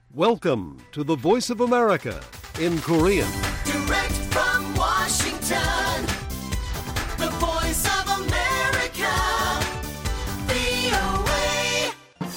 Welcome to the Voice of America in Korean. Direct from Washington, the Voice of America, VOA.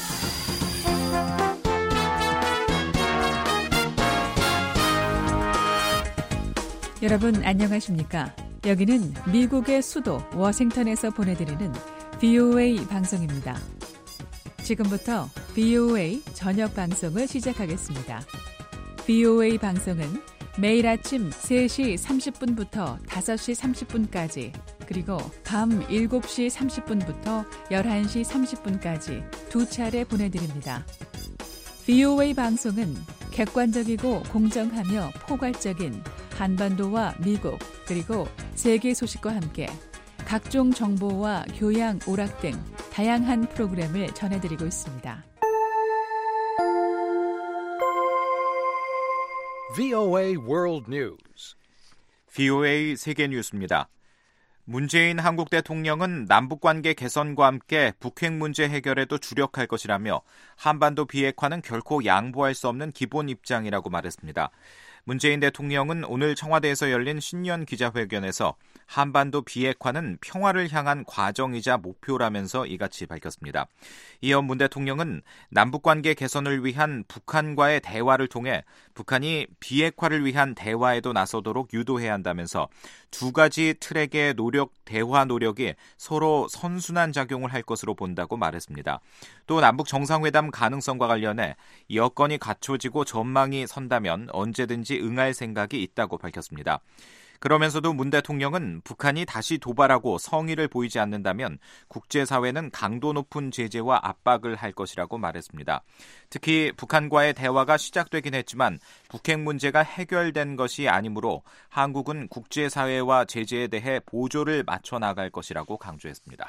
여러분 안녕하십니까? 여기는 미국의 수도 워싱턴에서 보내드리는 VOA 방송입니다. 지금부터 VOA 저녁 방송을 시작하겠습니다. VOA 방송은 매일 아침 3시 30분부터 5시 30분까지 그리고 밤 7시 30분부터 11시 30분까지 두 차례 보내드립니다. VOA 방송은 객관적이고 공정하며 포괄적인 한반도와 미국 그리고 세계 소식과 함께 각종 정보와 교양, 오락 등 다양한 프로그램을 전해드리고 있습니다. VOA World News. VOA 세계 뉴스입니다. 문재인 한국 대통령은 남북관계 개선과 함께 북핵 문제 해결에도 주력할 것이라며 한반도 비핵화는 결코 양보할 수 없는 기본 입장이라고 말했습니다. 문재인 대통령은 오늘 청와대에서 열린 신년 기자회견에서 한반도 비핵화는 평화를 향한 과정이자 목표라면서 이같이 밝혔습니다. 이어 문 대통령은 남북관계 개선을 위한 북한과의 대화를 통해 북한이 비핵화를 위한 대화에도 나서도록 유도해야 한다면서 두 가지 트랙의 대화 노력이 서로 선순환 작용을 할 것으로 본다고 말했습니다. 또 남북 정상회담 가능성과 관련해 여건이 갖춰지고 전망이 선다면 언제든지 응할 생각이 있다고 밝혔습니다. 그러면서도 문 대통령은 북한이 다시 도발하고 성의를 보이지 않는다면 국제사회는 강도 높은 제재와 압박을 할 것이라고 말했습니다. 특히 북한과의 대화가 시작되긴 했지만 북핵 문제가 해결된 것이 아니므로 한국은 국제사회와 제재에 대해 보조를 맞춰 나갈 것이라고 강조했습니다.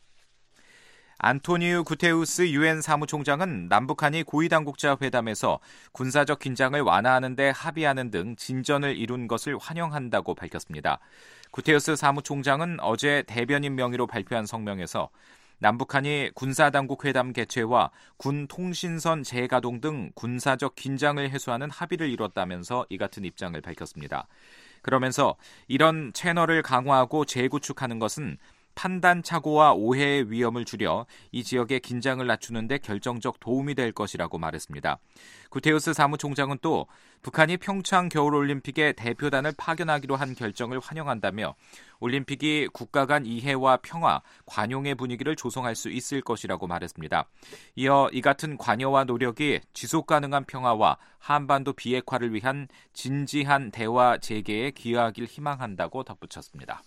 안토니우 구테우스 유엔 사무총장은 남북한이 고위당국자 회담에서 군사적 긴장을 완화하는 데 합의하는 등 진전을 이룬 것을 환영한다고 밝혔습니다. 구테우스 사무총장은 어제 대변인 명의로 발표한 성명에서 남북한이 군사당국 회담 개최와 군 통신선 재가동 등 군사적 긴장을 해소하는 합의를 이뤘다면서 이 같은 입장을 밝혔습니다. 그러면서 이런 채널을 강화하고 재구축하는 것은 판단 착오와 오해의 위험을 줄여 이 지역의 긴장을 낮추는 데 결정적 도움이 될 것이라고 말했습니다. 구테우스 사무총장은 또 북한이 평창 겨울올림픽에 대표단을 파견하기로 한 결정을 환영한다며 올림픽이 국가 간 이해와 평화, 관용의 분위기를 조성할 수 있을 것이라고 말했습니다. 이어 이 같은 관여와 노력이 지속 가능한 평화와 한반도 비핵화를 위한 진지한 대화 재개에 기여하길 희망한다고 덧붙였습니다.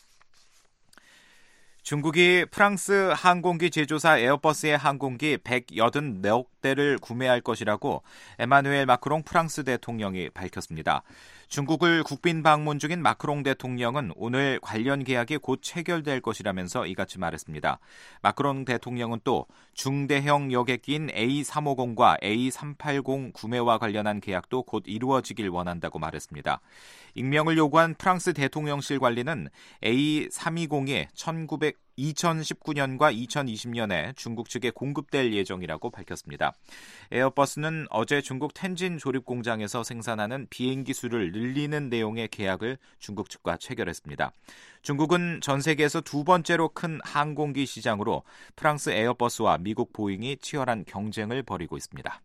중국이 프랑스 항공기 제조사 에어버스의 항공기 184대를 구매할 것이라고 에마누엘 마크롱 프랑스 대통령이 밝혔습니다. 중국을 국빈 방문 중인 마크롱 대통령은 오늘 관련 계약이 곧 체결될 것이라면서 이같이 말했습니다. 마크롱 대통령은 또 중대형 여객기인 A350과 A380 구매와 관련한 계약도 곧 이루어지길 원한다고 말했습니다. 익명을 요구한 프랑스 대통령실 관리는 A320이 2019년과 2020년에 중국 측에 공급될 예정이라고 밝혔습니다. 에어버스는 어제 중국 텐진 조립 공장에서 생산하는 비행기 수를 늘리는 내용의 계약을 중국 측과 체결했습니다. 중국은 전 세계에서 두 번째로 큰 항공기 시장으로 프랑스 에어버스와 미국 보잉이 치열한 경쟁을 벌이고 있습니다.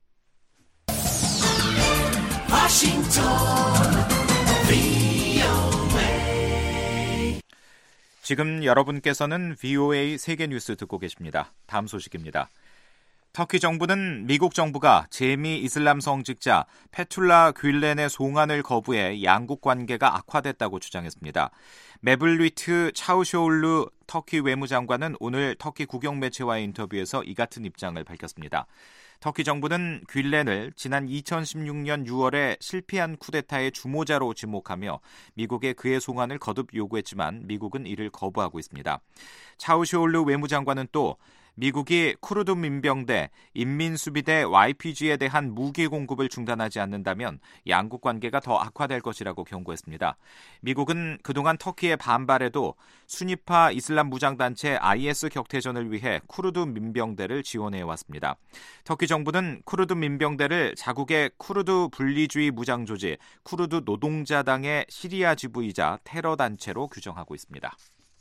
지금 여러분께서는 VOA 세계뉴스 듣고 계십니다. 다음 소식입니다. 터키 정부는 미국 정부가 재미 이슬람 성직자 페툴라 뷸렌의 송환을 거부해 양국 관계가 악화됐다고 주장했습니다. 메블리트 차우쇼올루 터키 외무장관은 오늘 터키 국영매체와의 인터뷰에서 이 같은 입장을 밝혔습니다. 터키 정부는 뷸렌을 지난 2016년 6월에 실패한 쿠데타의 주모자로 지목하며 미국에 그의 송환을 거듭 요구했지만 미국은 이를 거부하고 있습니다. 차우쇼올루 외무장관은 또 미국이 쿠르드 민병대, 인민수비대 YPG에 대한 무기 공급을 중단하지 않는다면 양국 관계가 더 악화될 것이라고 경고했습니다. 미국은 그동안 터키의 반발에도 순위파 이슬람 무장단체 IS 격퇴전을 위해 쿠르드 민병대를 지원해왔습니다. 터키 정부는 쿠르드 민병대를 자국의 쿠르드 분리주의 무장조직 쿠르드 노동자당의 시리아 지부이자 테러 단체로 규정하고 있습니다.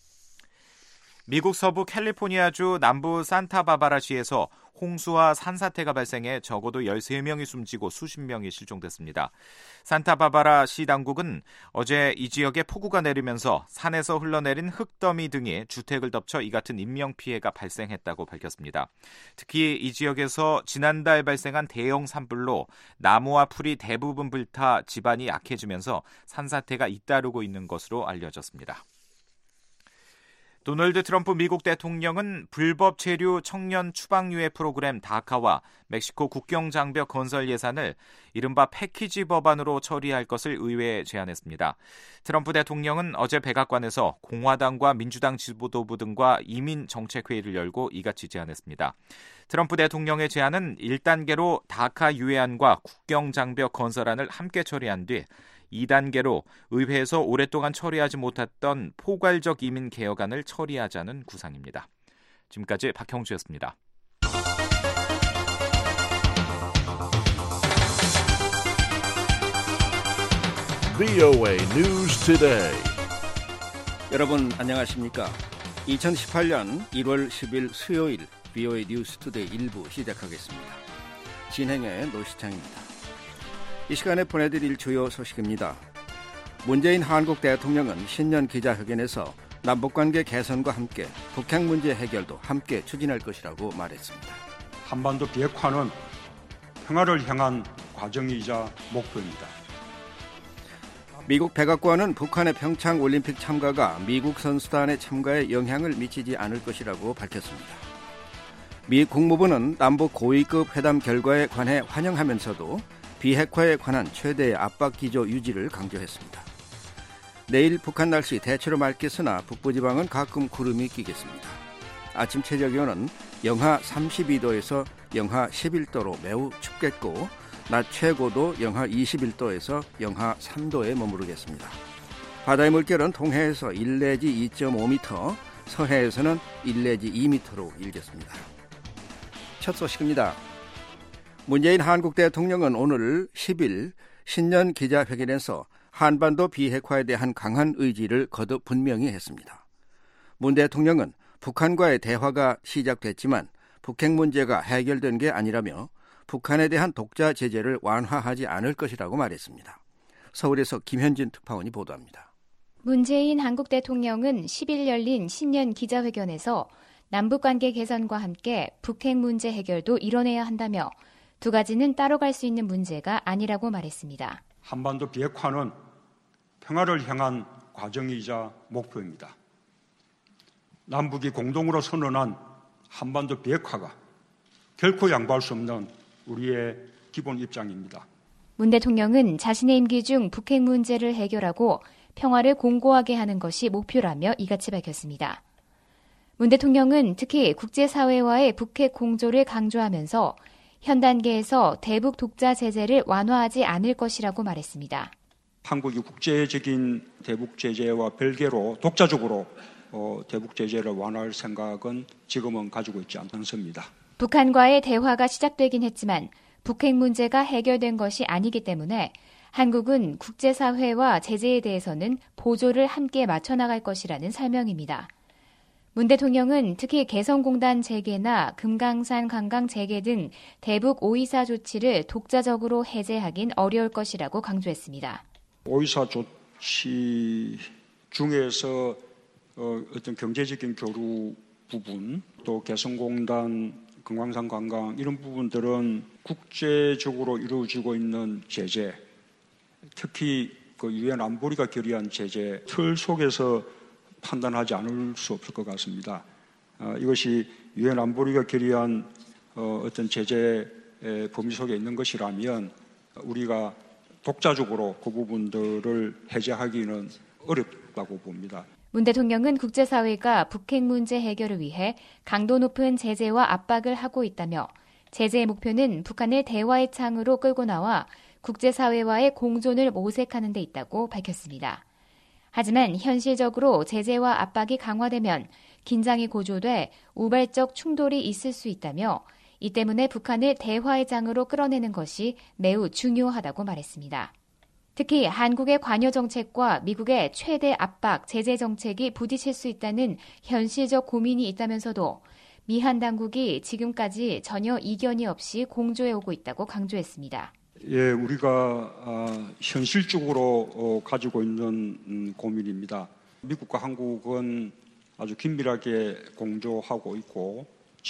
미국 서부 캘리포니아주 남부 산타바바라시에서 홍수와 산사태가 발생해 적어도 13명이 숨지고 수십 명이 실종됐습니다. 산타바바라시 당국은 어제 이 지역에 폭우가 내리면서 산에서 흘러내린 흙더미 등이 주택을 덮쳐 이 같은 인명피해가 발생했다고 밝혔습니다. 특히 이 지역에서 지난달 발생한 대형 산불로 나무와 풀이 대부분 불타 집안이 약해지면서 산사태가 잇따르고 있는 것으로 알려졌습니다. 도널드 트럼프 미국 대통령은 불법 체류 청년 추방유예 프로그램 다카와 멕시코 국경 장벽 건설 예산을 이른바 패키지 법안으로 처리할 것을 의회에 제안했습니다. 트럼프 대통령은 어제 백악관에서 공화당과 민주당 지도부 등과 이민 정책 회의를 열고 이같이 제안했습니다. 트럼프 대통령의 제안은 1단계로 다카 유예안과 국경 장벽 건설안을 함께 처리한 뒤 2단계로 의회에서 오랫동안 처리하지 못했던 포괄적 이민 개혁안을 처리하자는 구상입니다. 지금까지 박형주였습니다. VOA News Today. 여러분 안녕하십니까? 2018년 1월 10일 수요일 VOA 뉴스 투데이 1부 시작하겠습니다. 진행의 노시창입니다. 이 시간에 보내드릴 주요 소식입니다. 문재인 한국 대통령은 신년 기자회견에서 남북관계 개선과 함께 북핵 문제 해결도 함께 추진할 것이라고 말했습니다. 한반도 비핵화는 평화를 향한 과정이자 목표입니다. 미국 백악관은 북한의 평창 올림픽 참가가 미국 선수단의 참가에 영향을 미치지 않을 것이라고 밝혔습니다. 미 국무부는 남북 고위급 회담 결과에 관해 환영하면서도 비핵화에 관한 최대의 압박 기조 유지를 강조했습니다. 내일 북한 날씨 대체로 맑겠으나 북부지방은 가끔 구름이 끼겠습니다. 아침 최저 기온은 영하 32도에서 영하 11도로 매우 춥겠고 낮 최고도 영하 21도에서 영하 3도에 머무르겠습니다. 바다의 물결은 동해에서 1 내지 2.5m, 서해에서는 1 내지 2m로 일겠습니다. 첫 소식입니다. 문재인 한국 대통령은 오늘 10일 신년 기자회견에서 한반도 비핵화에 대한 강한 의지를 거듭 분명히 했습니다. 문 대통령은 북한과의 대화가 시작됐지만 북핵 문제가 해결된 게 아니라며 북한에 대한 독자 제재를 완화하지 않을 것이라고 말했습니다. 서울에서 김현진 특파원이 보도합니다. 문재인 한국 대통령은 10일 열린 신년 기자회견에서 남북관계 개선과 함께 북핵 문제 해결도 이뤄내야 한다며 두 가지는 따로 갈 수 있는 문제가 아니라고 말했습니다. 한반도 비핵화는 평화를 향한 과정이자 목표입니다. 남북이 공동으로 선언한 한반도 비핵화가 결코 양보할 수 없는 우리의 기본 입장입니다. 문 대통령은 자신의 임기 중 북핵 문제를 해결하고 평화를 공고하게 하는 것이 목표라며 이같이 밝혔습니다. 문 대통령은 특히 국제사회와의 북핵 공조를 강조하면서 현 단계에서 대북 독자 제재를 완화하지 않을 것이라고 말했습니다. 한국이 국제적인 대북 제재와 별개로 독자적으로 대북 제재를 완화할 생각은 지금은 가지고 있지 않습니다. 북한과의 대화가 시작되긴 했지만 북핵 문제가 해결된 것이 아니기 때문에 한국은 국제사회와 제재에 대해서는 보조를 함께 맞춰나갈 것이라는 설명입니다. 문 대통령은 특히 개성공단 재개나 금강산 관광 재개 등 대북 오이사 조치를 독자적으로 해제하긴 어려울 것이라고 강조했습니다. 오이사 조치 중에서 어떤 경제적인 교류 부분, 또 개성공단, 금강산 관광 이런 부분들은 국제적으로 이루어지고 있는 제재, 특히 그 유엔 안보리가 결의한 제재 틀 속에서 판단하지 않을 수 없을 것 같습니다. 이것이 유엔 안보리가 결의한 어떤 제재 범위 속에 있는 것이라면 우리가 독자적으로 그 부분들을 해제하기는 어렵다고 봅니다. 문 대통령은 국제사회가 북핵 문제 해결을 위해 강도 높은 제재와 압박을 하고 있다며 제재의 목표는 북한을 대화의 창으로 끌고 나와 국제사회와의 공존을 모색하는 데 있다고 밝혔습니다. 하지만 현실적으로 제재와 압박이 강화되면 긴장이 고조돼 우발적 충돌이 있을 수 있다며 이 때문에 북한을 대화의 장으로 끌어내는 것이 매우 중요하다고 말했습니다. 특히 한국의 관여 정책과 미국의 최대 압박, 제재 정책이 부딪힐 수 있다는 현실적 고민이 있다면서도 미한 당국이 지금까지 전혀 이견이 없이 공조해오고 있다고 강조했습니다. 예, 우리가 현실적으로 가지고 있는 고민입니다. 미국과 한국은 아주 긴밀하게 공조하고 있고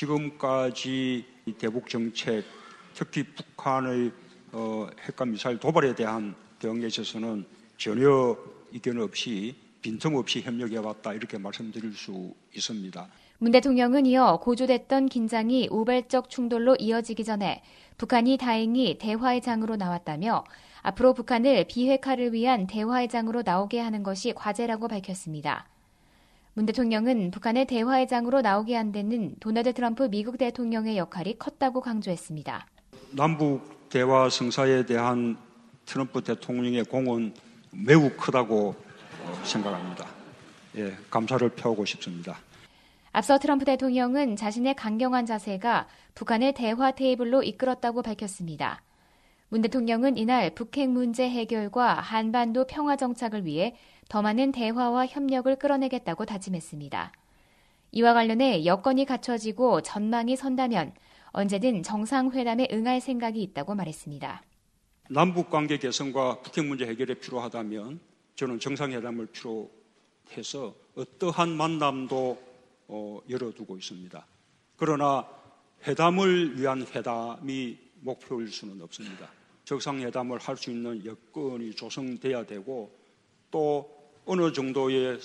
지금까지 대북 정책, 특히 북한의 핵과 미사일 도발에 대한 대응에 있어서는 전혀 이견 없이 빈틈없이 협력해왔다 이렇게 말씀드릴 수 있습니다. 문 대통령은 이어 고조됐던 긴장이 우발적 충돌로 이어지기 전에 북한이 다행히 대화의 장으로 나왔다며 앞으로 북한을 비핵화를 위한 대화의 장으로 나오게 하는 것이 과제라고 밝혔습니다. 문 대통령은 북한을 대화의 장으로 나오게 한 데는 도널드 트럼프 미국 대통령의 역할이 컸다고 강조했습니다. 남북 대화 성사에 대한 트럼프 대통령의 공은 매우 크다고 생각합니다. 예, 감사를 표하고 싶습니다. 앞서 트럼프 대통령은 자신의 강경한 자세가 북한을 대화 테이블로 이끌었다고 밝혔습니다. 문 대통령은 이날 북핵 문제 해결과 한반도 평화 정착을 위해 더 많은 대화와 협력을 끌어내겠다고 다짐했습니다. 이와 관련해 여건이 갖춰지고 전망이 선다면 언제든 정상회담에 응할 생각이 있다고 말했습니다. 남북관계 개선과 북핵 문제 해결에 필요하다면 저는 정상회담을 필요해서 어떠한 만남도 열어두고 있습니다. 그러나 회담을 위한 회담이 목표일 수는 없습니다. 정상회담을 할 수 있는 여건이 조성돼야 되고 또 어느 정도의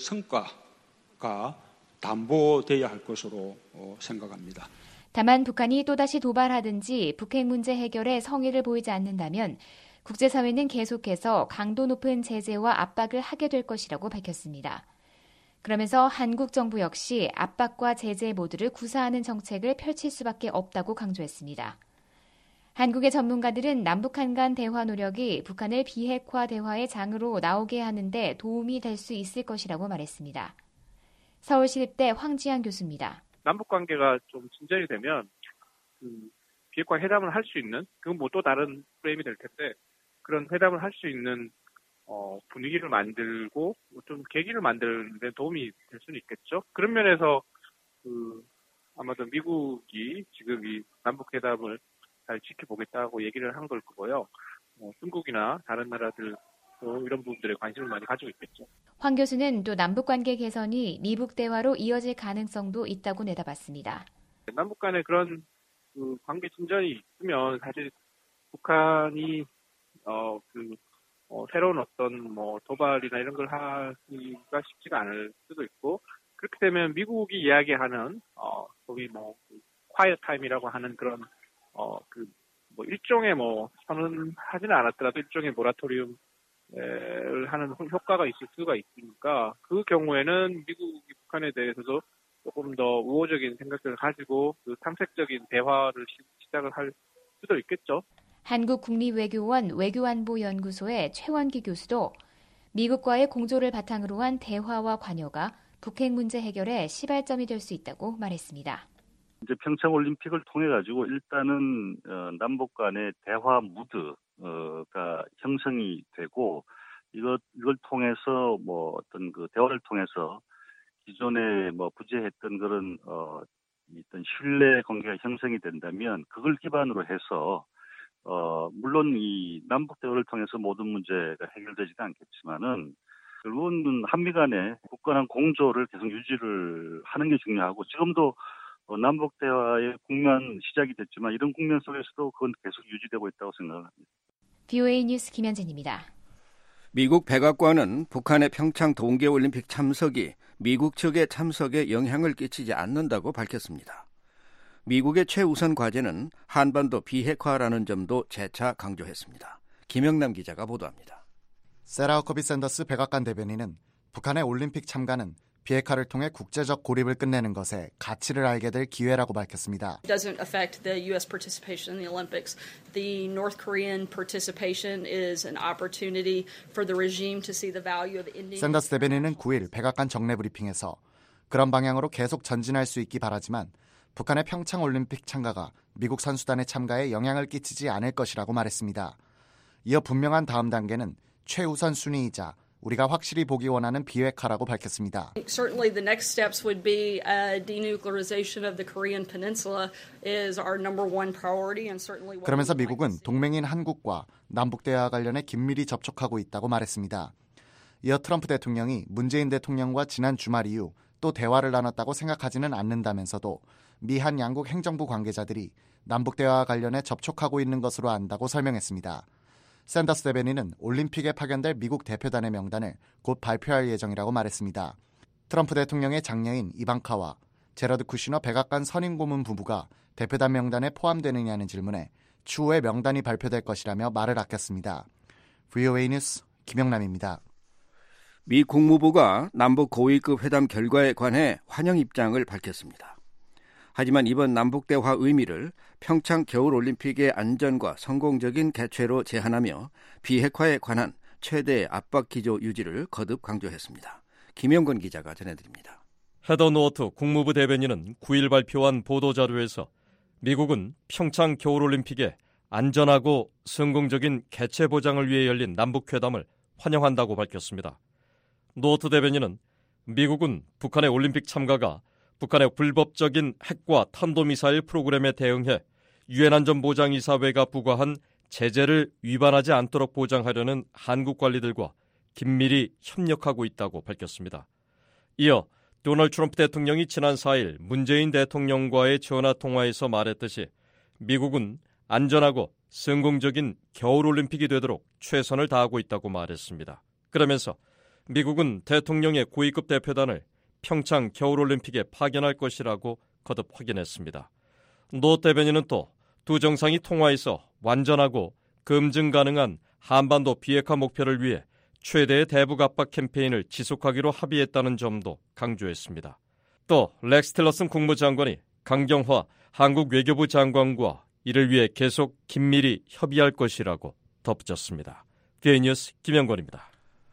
성과가 담보돼야 할 것으로 생각합니다. 다만 북한이 또다시 도발하든지 북핵 문제 해결에 성의를 보이지 않는다면 국제사회는 계속해서 강도 높은 제재와 압박을 하게 될 것이라고 밝혔습니다. 그러면서 한국 정부 역시 압박과 제재 모두를 구사하는 정책을 펼칠 수밖에 없다고 강조했습니다. 한국의 전문가들은 남북한 간 대화 노력이 북한을 비핵화 대화의 장으로 나오게 하는데 도움이 될 수 있을 것이라고 말했습니다. 서울시립대 황지한 교수입니다. 남북관계가 좀 진전이 되면 비핵화 회담을 할 수 있는, 그건 뭐 또 다른 프레임이 될 텐데 그런 회담을 할 수 있는 분위기를 만들고 좀 계기를 만드는 데 도움이 될 수는 있겠죠. 그런 면에서 아마도 미국이 지금 이 남북회담을 잘 지켜보겠다고 얘기를 한 걸 거고요. 중국이나 다른 나라들도 이런 부분들에 관심을 많이 가지고 있겠죠. 황 교수는 또 남북관계 개선이 미북 대화로 이어질 가능성도 있다고 내다봤습니다. 남북 간에 그런 관계 진전이 있으면 사실 북한이 새로운 어떤 도발이나 이런 걸 하기가 쉽지가 않을 수도 있고, 그렇게 되면 미국이 이야기하는 거기 quiet time이라고 하는 그런 일종의 선언하지는 않았더라도 일종의 모라토리움을 하는 효과가 있을 수가 있으니까 그 경우에는 미국이 북한에 대해서도 조금 더 우호적인 생각들을 가지고 탐색적인 대화를 시작을 할 수도 있겠죠. 한국국립외교원 외교안보연구소의 최원기 교수도 미국과의 공조를 바탕으로 한 대화와 관여가 북핵 문제 해결에 시발점이 될 수 있다고 말했습니다. 이제 평창 올림픽을 통해 가지고 일단은 남북 간의 대화 무드가 형성이 되고 이걸 통해서 어떤 그 대화를 통해서 기존에 부재했던 그런 어떤 신뢰 관계가 형성이 된다면 그걸 기반으로 해서 물론 이 남북 대화를 통해서 모든 문제가 해결되지는 않겠지만은 결국은 한미 간의 굳건한 공조를 계속 유지를 하는 게 중요하고 지금도 남북 대화의 국면 시작이 됐지만 이런 국면 속에서도 그건 계속 유지되고 있다고 생각합니다. VOA 뉴스 김현진입니다. 미국 백악관은 북한의 평창 동계올림픽 참석이 미국 측의 참석에 영향을 끼치지 않는다고 밝혔습니다. 미국의 최우선 과제는 한반도 비핵화라는 점도 재차 강조했습니다. 김영남 기자가 보도합니다. 세라 허커비 샌더스 백악관 대변인은 북한의 올림픽 참가는 비핵화를 통해 국제적 고립을 끝내는 것에 가치를 알게 될 기회라고 밝혔습니다. It doesn't affect the U.S. participation in the Olympics. The North Korean participation is an opportunity for the regime to see the value of ending. 샌더스 대변인은 9일 백악관 정례 브리핑에서 그런 방향으로 계속 전진할 수 있기 바라지만 북한의 평창 올림픽 참가가 미국 선수단의 참가에 영향을 끼치지 않을 것이라고 말했습니다. 이어 분명한 다음 단계는 최우선 순위이자 우리가 확실히 보기 원하는 비핵화라고 밝혔습니다. Certainly the next steps would be denuclearization of the Korean Peninsula is our number one priority and certainly 그러면서 미국은 동맹인 한국과 남북 대화와 관련해 긴밀히 접촉하고 있다고 말했습니다. 이어 트럼프 대통령이 문재인 대통령과 지난 주말 이후 또 대화를 나눴다고 생각하지는 않는다면서도 미한 양국 행정부 관계자들이 남북 대화와 관련해 접촉하고 있는 것으로 안다고 설명했습니다. 샌더스 대변인은 올림픽에 파견될 미국 대표단의 명단을 곧 발표할 예정이라고 말했습니다. 트럼프 대통령의 장녀인 이방카와 제러드 쿠시너 백악관 선임 고문 부부가 대표단 명단에 포함되느냐는 질문에 추후에 명단이 발표될 것이라며 말을 아꼈습니다. VOA 뉴스 김영남입니다. 미 국무부가 남북 고위급 회담 결과에 관해 환영 입장을 밝혔습니다. 하지만 이번 남북대화 의미를 평창 겨울올림픽의 안전과 성공적인 개최로 제한하며 비핵화에 관한 최대의 압박 기조 유지를 거듭 강조했습니다. 김영건 기자가 전해드립니다. 헤더 노어트 국무부 대변인은 9일 발표한 보도자료에서 미국은 평창 겨울올림픽의 안전하고 성공적인 개최 보장을 위해 열린 남북회담을 환영한다고 밝혔습니다. 노어트 대변인은 미국은 북한의 올림픽 참가가 북한의 불법적인 핵과 탄도미사일 프로그램에 대응해 유엔 안전보장이사회가 부과한 제재를 위반하지 않도록 보장하려는 한국 관리들과 긴밀히 협력하고 있다고 밝혔습니다. 이어 도널드 트럼프 대통령이 지난 4일 문재인 대통령과의 전화통화에서 말했듯이 미국은 안전하고 성공적인 겨울올림픽이 되도록 최선을 다하고 있다고 말했습니다. 그러면서 미국은 대통령의 고위급 대표단을 평창 겨울올림픽에 파견할 것이라고 거듭 확인했습니다. 노 대변인은 또 두 정상이 통화에서 완전하고 검증 가능한 한반도 비핵화 목표를 위해 최대의 대북 압박 캠페인을 지속하기로 합의했다는 점도 강조했습니다. 또 렉스 틸러슨 국무장관이 강경화 한국 외교부 장관과 이를 위해 계속 긴밀히 협의할 것이라고 덧붙였습니다. VOA 뉴스 김영권입니다.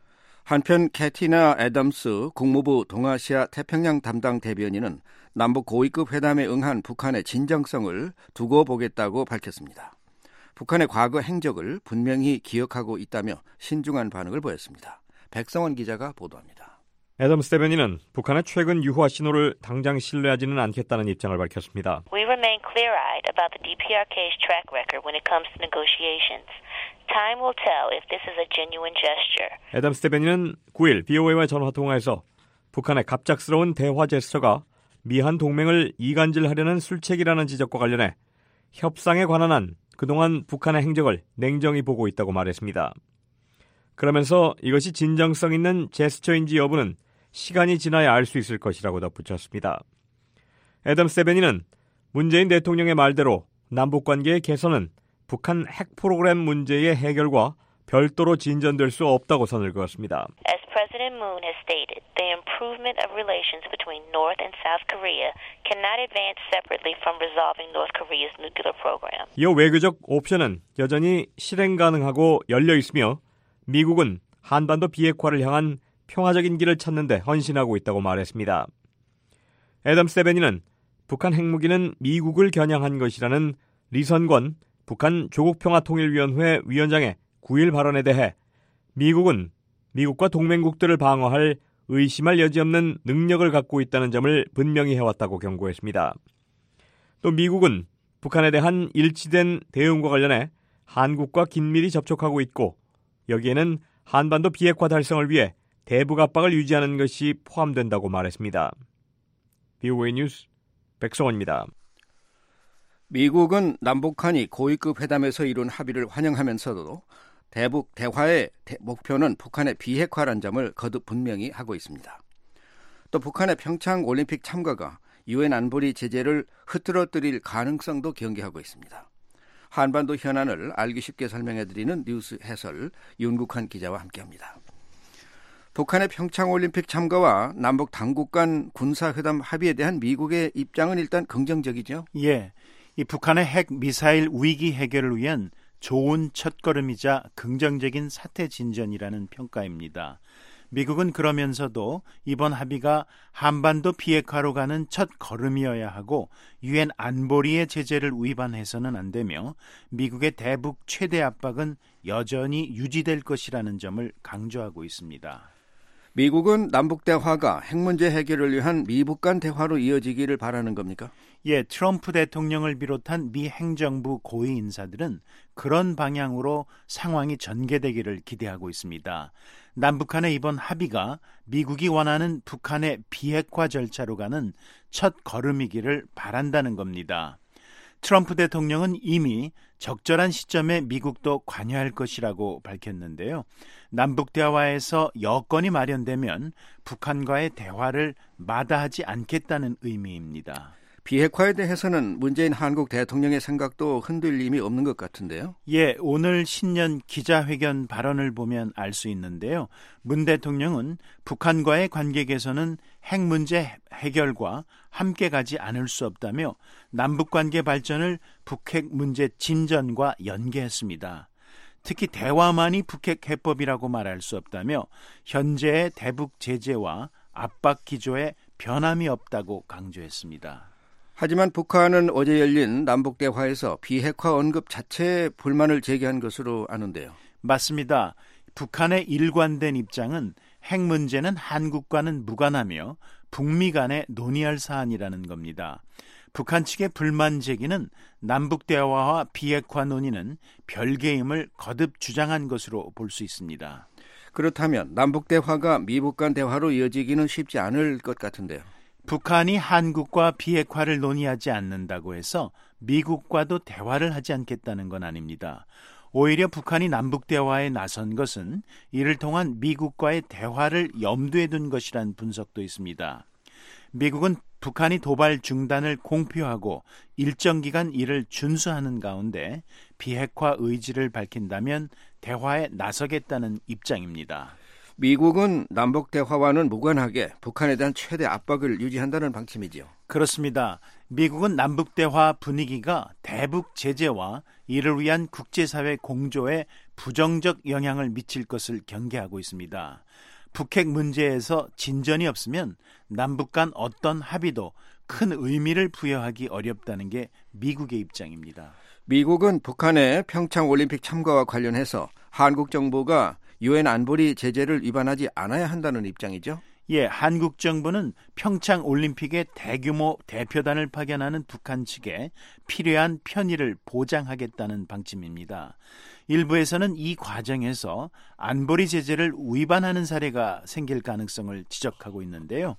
한편 캐티나 애덤스 국무부 동아시아 태평양 담당 대변인은 남북 고위급 회담에 응한 북한의 진정성을 두고 보겠다고 밝혔습니다. 북한의 과거 행적을 분명히 기억하고 있다며 신중한 반응을 보였습니다. 백성원 기자가 보도합니다. 애덤스 대변인은 북한의 최근 유화 신호를 당장 신뢰하지는 않겠다는 입장을 밝혔습니다. We remain clear-eyed about the DPRK's track record when it comes to negotiations. Time will tell if this is a genuine gesture. 애덤스 대변인은 9일 BOA와 전화통화에서 북한의 갑작스러운 대화 제스처가 미한 동맹을 이간질하려는 술책이라는 지적과 관련해 협상에 관한 한 그동안 북한의 행적을 냉정히 보고 있다고 말했습니다. 그러면서 이것이 진정성 있는 제스처인지 여부는 시간이 지나야 알 수 있을 것이라고 덧붙였습니다. 애덤스 대변인은 문재인 대통령의 말대로 남북관계의 개선은 북한 핵 프로그램 문제의 해결과 별도로 진전될 수 없다고 선을 그었습니다. As President Moon has stated, the improvement of relations between North and South Korea cannot advance separately from resolving North Korea's nuclear program. 이어 외교적 옵션은 여전히 실행 가능하고 열려 있으며 미국은 한반도 비핵화를 향한 평화적인 길을 찾는 데 헌신하고 있다고 말했습니다. 애덤스 대변인은 북한 핵무기는 미국을 겨냥한 것이라는 리선권 북한 조국평화통일위원회 위원장의 9일 발언에 대해 미국은 미국과 동맹국들을 방어할 의심할 여지 없는 능력을 갖고 있다는 점을 분명히 해왔다고 경고했습니다. 또 미국은 북한에 대한 일치된 대응과 관련해 한국과 긴밀히 접촉하고 있고 여기에는 한반도 비핵화 달성을 위해 대북 압박을 유지하는 것이 포함된다고 말했습니다. VOA 뉴스 백성원입니다. 미국은 남북한이 고위급 회담에서 이룬 합의를 환영하면서도 대북 대화의 목표는 북한의 비핵화란 점을 거듭 분명히 하고 있습니다. 또 북한의 평창 올림픽 참가가 유엔 안보리 제재를 흐트러뜨릴 가능성도 경계하고 있습니다. 한반도 현안을 알기 쉽게 설명해드리는 뉴스 해설 윤국한 기자와 함께합니다. 북한의 평창올림픽 참가와 남북 당국 간 군사회담 합의에 대한 미국의 입장은 일단 긍정적이죠. 예, 이 북한의 핵 미사일 위기 해결을 위한 좋은 첫걸음이자 긍정적인 사태 진전이라는 평가입니다. 미국은 그러면서도 이번 합의가 한반도 비핵화로 가는 첫 걸음이어야 하고 유엔 안보리의 제재를 위반해서는 안 되며 미국의 대북 최대 압박은 여전히 유지될 것이라는 점을 강조하고 있습니다. 미국은 남북 대화가 핵 문제 해결을 위한 미북 간 대화로 이어지기를 바라는 겁니까? 예, 트럼프 대통령을 비롯한 미 행정부 고위 인사들은 그런 방향으로 상황이 전개되기를 기대하고 있습니다. 남북한의 이번 합의가 미국이 원하는 북한의 비핵화 절차로 가는 첫 걸음이기를 바란다는 겁니다. 트럼프 대통령은 이미 적절한 시점에 미국도 관여할 것이라고 밝혔는데요. 남북 대화에서 여건이 마련되면 북한과의 대화를 마다하지 않겠다는 의미입니다. 비핵화에 대해서는 문재인 한국 대통령의 생각도 흔들림이 없는 것 같은데요. 예, 오늘 신년 기자회견 발언을 보면 알 수 있는데요. 문 대통령은 북한과의 관계 개선은 핵 문제 해결과 함께 가지 않을 수 없다며 남북관계 발전을 북핵 문제 진전과 연계했습니다. 특히 대화만이 북핵 해법이라고 말할 수 없다며 현재의 대북 제재와 압박 기조에 변함이 없다고 강조했습니다. 하지만 북한은 어제 열린 남북대화에서 비핵화 언급 자체에 불만을 제기한 것으로 아는데요. 맞습니다. 북한의 일관된 입장은 핵 문제는 한국과는 무관하며 북미 간에 논의할 사안이라는 겁니다. 북한 측의 불만 제기는 남북대화와 비핵화 논의는 별개임을 거듭 주장한 것으로 볼 수 있습니다. 그렇다면 남북대화가 미북 간 대화로 이어지기는 쉽지 않을 것 같은데요. 북한이 한국과 비핵화를 논의하지 않는다고 해서 미국과도 대화를 하지 않겠다는 건 아닙니다. 오히려 북한이 남북대화에 나선 것은 이를 통한 미국과의 대화를 염두에 둔 것이란 분석도 있습니다. 미국은 북한이 도발 중단을 공표하고 일정 기간 이를 준수하는 가운데 비핵화 의지를 밝힌다면 대화에 나서겠다는 입장입니다. 미국은 남북대화와는 무관하게 북한에 대한 최대 압박을 유지한다는 방침이죠. 그렇습니다. 미국은 남북대화 분위기가 대북 제재와 이를 위한 국제사회 공조에 부정적 영향을 미칠 것을 경계하고 있습니다. 북핵 문제에서 진전이 없으면 남북 간 어떤 합의도 큰 의미를 부여하기 어렵다는 게 미국의 입장입니다. 미국은 북한의 평창올림픽 참가와 관련해서 한국 정부가 유엔 안보리 제재를 위반하지 않아야 한다는 입장이죠. 예, 한국 정부는 평창 올림픽에 대규모 대표단을 파견하는 북한 측에 필요한 편의를 보장하겠다는 방침입니다. 일부에서는 이 과정에서 안보리 제재를 위반하는 사례가 생길 가능성을 지적하고 있는데요.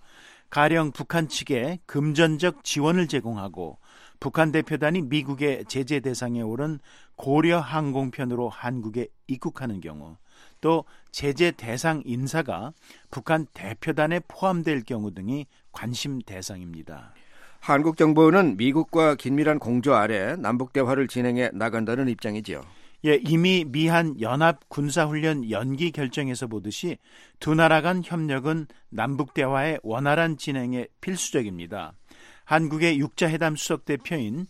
가령 북한 측에 금전적 지원을 제공하고 북한 대표단이 미국의 제재 대상에 오른 고려 항공편으로 한국에 입국하는 경우, 또 제재 대상 인사가 북한 대표단에 포함될 경우 등이 관심 대상입니다. 한국 정부는 미국과 긴밀한 공조 아래 남북 대화를 진행해 나간다는 입장이지요. 예, 이미 미한 연합 군사훈련 연기 결정에서 보듯이 두 나라 간 협력은 남북 대화의 원활한 진행에 필수적입니다. 한국의 육자회담 수석대표인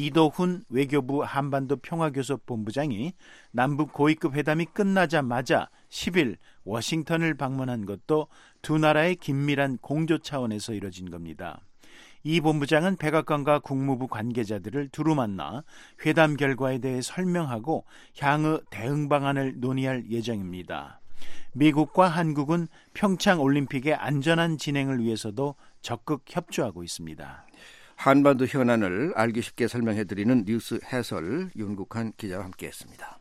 이도훈 외교부 한반도 평화교섭본부장이 남북 고위급 회담이 끝나자마자 10일 워싱턴을 방문한 것도 두 나라의 긴밀한 공조 차원에서 이뤄진 겁니다. 이 본부장은 백악관과 국무부 관계자들을 두루 만나 회담 결과에 대해 설명하고 향후 대응 방안을 논의할 예정입니다. 미국과 한국은 평창 올림픽의 안전한 진행을 위해서도 적극 협조하고 있습니다. 한반도 현안을 알기 쉽게 설명해드리는 뉴스 해설 윤국한 기자와 함께했습니다.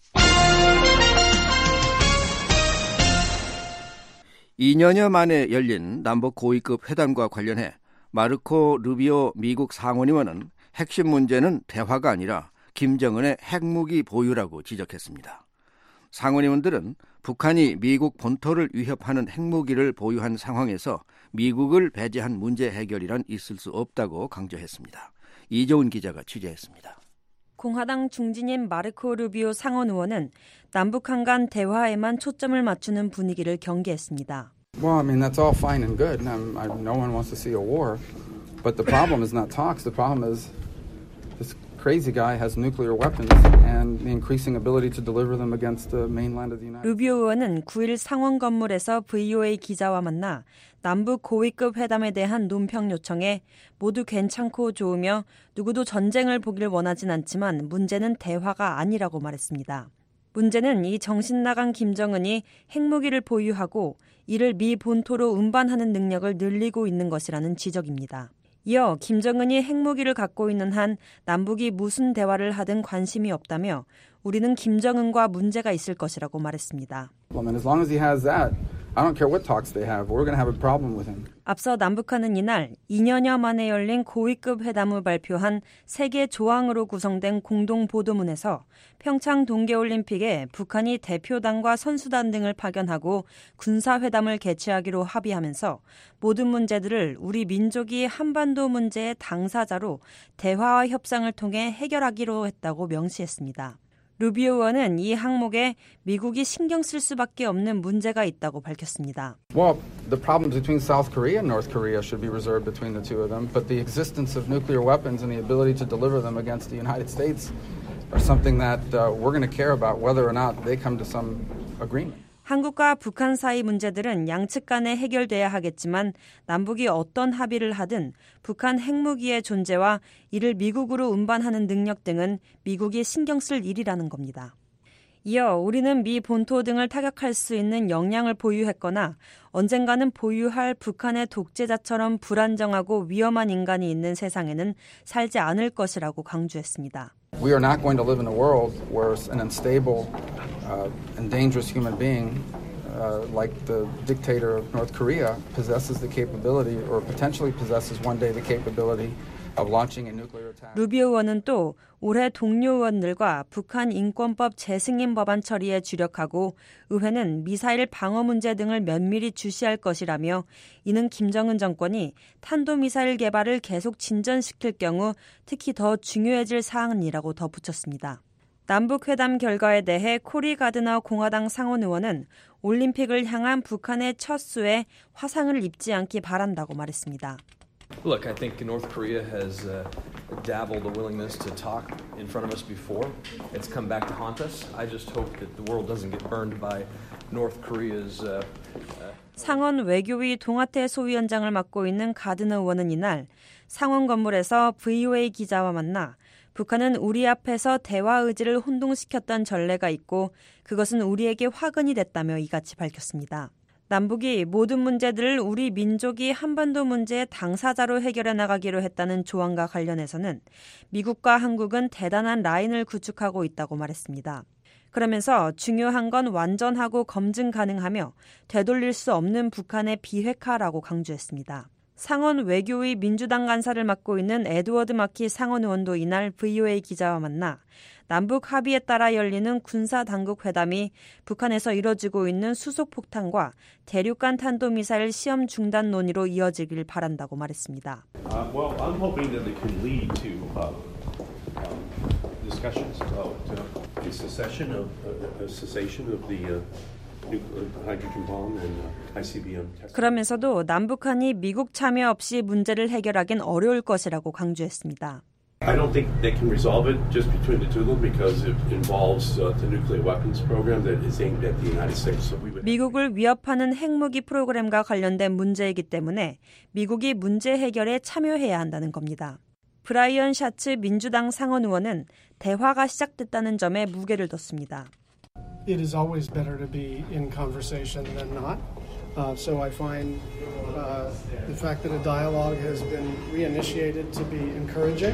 2년여 만에 열린 남북 고위급 회담과 관련해 마르코 루비오 미국 상원의원은 핵심 문제는 대화가 아니라 김정은의 핵무기 보유라고 지적했습니다. 상원의원들은 북한이 미국 본토를 위협하는 핵무기를 보유한 상황에서 미국을 배제한 문제 해결이란 있을 수 없다고 강조했습니다. 이종훈 기자가 취재했습니다. 공화당 중진인 마르코 루비오 상원 의원은 남북한 간 대화에만 초점을 맞추는 분위기를 경계했습니다. Well, I mean, that's all fine and good. No one wants to see a war. But the problem is not talks. The problem is this crazy guy has nuclear weapons and the increasing ability to deliver them against the mainland of the United States. 루비오 의원은 9일 상원 건물에서 VOA 기자와 만나 남북 고위급 회담에 대한 논평 요청에 모두 괜찮고 좋으며 누구도 전쟁을 보길 원하진 않지만 문제는 대화가 아니라고 말했습니다. 문제는 이 정신 나간 김정은이 핵무기를 보유하고 이를 미 본토로 운반하는 능력을 늘리고 있는 것이라는 지적입니다. 이어 김정은이 핵무기를 갖고 있는 한 남북이 무슨 대화를 하든 관심이 없다며 우리는 김정은과 문제가 있을 것이라고 말했습니다. As long as he has that, I don't care what talks they have. We're going to have a problem with him. 앞서 남북한은 이날 2년여 만에 열린 고위급 회담을 발표한 3개 조항으로 구성된 공동 보도문에서 평창 동계올림픽에 북한이 대표단과 선수단 등을 파견하고 군사회담을 개최하기로 합의하면서 모든 문제들을 우리 민족이 한반도 문제의 당사자로 대화와 협상을 통해 해결하기로 했다고 명시했습니다. 루비오 의원은 이 항목에 미국이 신경 쓸 수밖에 없는 문제가 있다고 밝혔습니다. Well, the problems between South Korea and North Korea should be reserved between the two of them, but the existence of nuclear weapons and the ability to deliver them against the United States are something that we're going to care about whether or not they come to some agreement. 한국과 북한 사이 문제들은 양측 간에 해결돼야 하겠지만 남북이 어떤 합의를 하든 북한 핵무기의 존재와 이를 미국으로 운반하는 능력 등은 미국이 신경 쓸 일이라는 겁니다. 이어 우리는 미 본토 등을 타격할 수 있는 역량을 보유했거나 언젠가는 보유할 북한의 독재자처럼 불안정하고 위험한 인간이 있는 세상에는 살지 않을 것이라고 강조했습니다. We are not going to live in a world where an unstable and dangerous human being like the dictator of North Korea possesses the capability or potentially possesses one day the capability of launching a nuclear attack. 루비오 의원은 또 올해 동료 의원들과 북한 인권법 재승인 법안 처리에 주력하고 의회는 미사일 방어 문제 등을 면밀히 주시할 것이라며 이는 김정은 정권이 탄도미사일 개발을 계속 진전시킬 경우 특히 더 중요해질 사항이라고 덧붙였습니다. 남북회담 결과에 대해 코리 가드너 공화당 상원 의원은 올림픽을 향한 북한의 첫 수에 화상을 입지 않기 바란다고 말했습니다. Look, I think North Korea has dabbled a willingness to talk in front of us before. It's come back to haunt us. I just hope that the world doesn't get burned by North Korea's. 상원 외교위 동아태 소위원장을 맡고 있는 가드너 의원은 이날 상원 건물에서 VOA 기자와 만나 북한은 우리 앞에서 대화 의지를 혼동시켰던 전례가 있고 그것은 우리에게 화근이 됐다며 이같이 밝혔습니다. 남북이 모든 문제들을 우리 민족이 한반도 문제의 당사자로 해결해 나가기로 했다는 조항과 관련해서는 미국과 한국은 대단한 라인을 구축하고 있다고 말했습니다. 그러면서 중요한 건 완전하고 검증 가능하며 되돌릴 수 없는 북한의 비핵화라고 강조했습니다. 상원 외교위 민주당 간사를 맡고 있는 에드워드 마키 상원 의원도 이날 VOA 기자와 만나 남북 합의에 따라 열리는 군사당국 회담이 북한에서 이뤄지고 있는 수소폭탄과 대륙간 탄도미사일 시험 중단 논의로 이어지길 바란다고 말했습니다. Well, I'm hoping that it can lead to discussions about the cessation of the hydrogen bomb and ICBM. 그러면서도 남북한이 미국 참여 없이 문제를 해결하긴 어려울 것이라고 강조했습니다. I don't think they can resolve it just between the two of them because it involves the nuclear weapons program that is aimed at the United States. 미국을 위협하는 핵무기 프로그램과 관련된 문제이기 때문에 미국이 문제 해결에 참여해야 한다는 겁니다. 브라이언 샤츠 민주당 상원 의원은 대화가 시작됐다는 점에 무게를 뒀습니다. It is always better to be in conversation than not. So I find the fact that a dialogue has been reinitiated to be encouraging.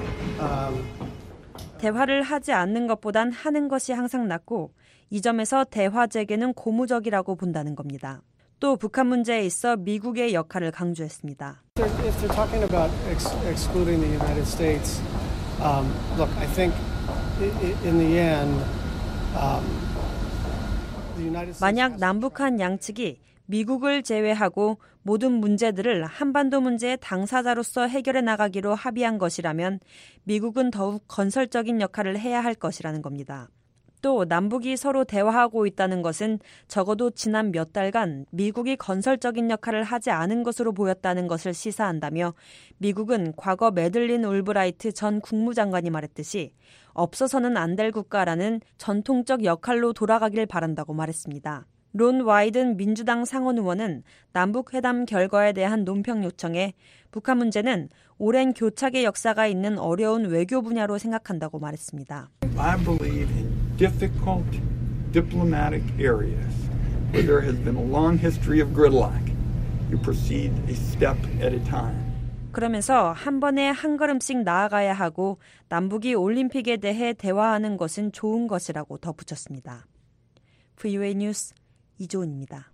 대화를 하지 않는 것보단 하는 것이 항상 낫고 이 점에서 대화 재개는 고무적이라고 본다는 겁니다. 또 북한 문제에 있어 미국의 역할을 강조했습니다. If they're talking about excluding the United States, look, I think in the end, 만약 남북한 양측이 미국을 제외하고 모든 문제들을 한반도 문제의 당사자로서 해결해 나가기로 합의한 것이라면 미국은 더욱 건설적인 역할을 해야 할 것이라는 겁니다. 또 남북이 서로 대화하고 있다는 것은 적어도 지난 몇 달간 미국이 건설적인 역할을 하지 않은 것으로 보였다는 것을 시사한다며 미국은 과거 매들린 올브라이트 전 국무장관이 말했듯이 없어서는 안 될 국가라는 전통적 역할로 돌아가길 바란다고 말했습니다. 론 와이든 민주당 상원 의원은 남북회담 결과에 대한 논평 요청에 북한 문제는 오랜 교착의 역사가 있는 어려운 외교 분야로 생각한다고 말했습니다. I believe in difficult diplomatic areas where there has been a long history of gridlock. You proceed a step at a time. 그러면서 한 번에 한 걸음씩 나아가야 하고 남북이 올림픽에 대해 대화하는 것은 좋은 것이라고 덧붙였습니다. VOA 뉴스 이조은입니다.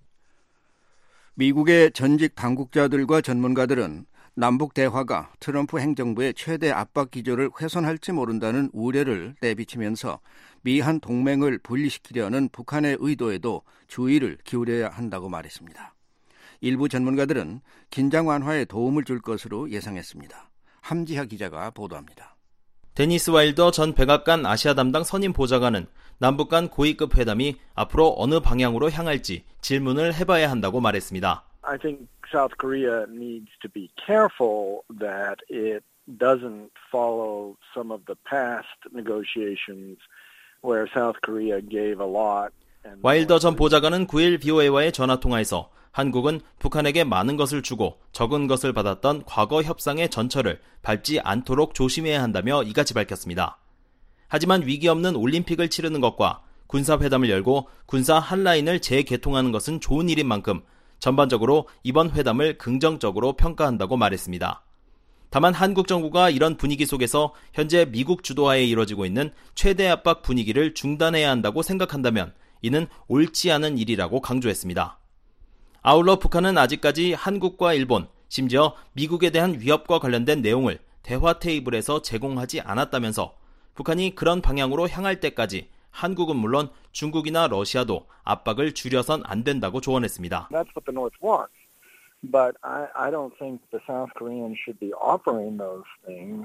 미국의 전직 당국자들과 전문가들은 남북 대화가 트럼프 행정부의 최대 압박 기조를 훼손할지 모른다는 우려를 내비치면서 미한 동맹을 분리시키려는 북한의 의도에도 주의를 기울여야 한다고 말했습니다. 일부 전문가들은 긴장 완화에 도움을 줄 것으로 예상했습니다. 함지하 기자가 보도합니다. 데니스 와일더 전 백악관 아시아 담당 선임 보좌관은 남북 간 고위급 회담이 앞으로 어느 방향으로 향할지 질문을 해봐야 한다고 말했습니다. I think South Korea needs to be careful that it doesn't follow some of the past negotiations where South Korea gave a lot. 와일더 전 보좌관은 9일 BOA와의 전화통화에서 한국은 북한에게 많은 것을 주고 적은 것을 받았던 과거 협상의 전철을 밟지 않도록 조심해야 한다며 이같이 밝혔습니다. 하지만 위기 없는 올림픽을 치르는 것과 군사회담을 열고 군사 한라인을 재개통하는 것은 좋은 일인 만큼 전반적으로 이번 회담을 긍정적으로 평가한다고 말했습니다. 다만 한국 정부가 이런 분위기 속에서 현재 미국 주도하에 이뤄지고 있는 최대 압박 분위기를 중단해야 한다고 생각한다면 이는 옳지 않은 일이라고 강조했습니다. 아울러 북한은 아직까지 한국과 일본, 심지어 미국에 대한 위협과 관련된 내용을 대화 테이블에서 제공하지 않았다면서 북한이 그런 방향으로 향할 때까지 한국은 물론 중국이나 러시아도 압박을 줄여선 안 된다고 조언했습니다. That's what the North wants. But I don't think the South Koreans should be offering those things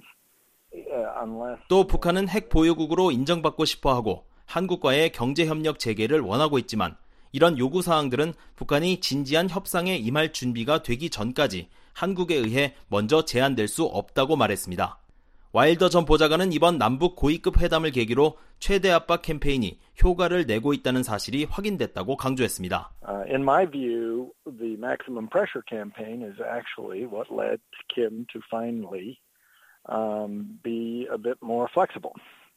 unless 또 북한은 핵 보유국으로 인정받고 싶어하고 한국과의 경제협력 재개를 원하고 있지만 이런 요구사항들은 북한이 진지한 협상에 임할 준비가 되기 전까지 한국에 의해 먼저 제한될 수 없다고 말했습니다. 와일더 전 보좌관은 이번 남북 고위급 회담을 계기로 최대 압박 캠페인이 효과를 내고 있다는 사실이 확인됐다고 강조했습니다. In my view, the maximum pressure campaign is actually what led Kim to finally be a bit more flexible.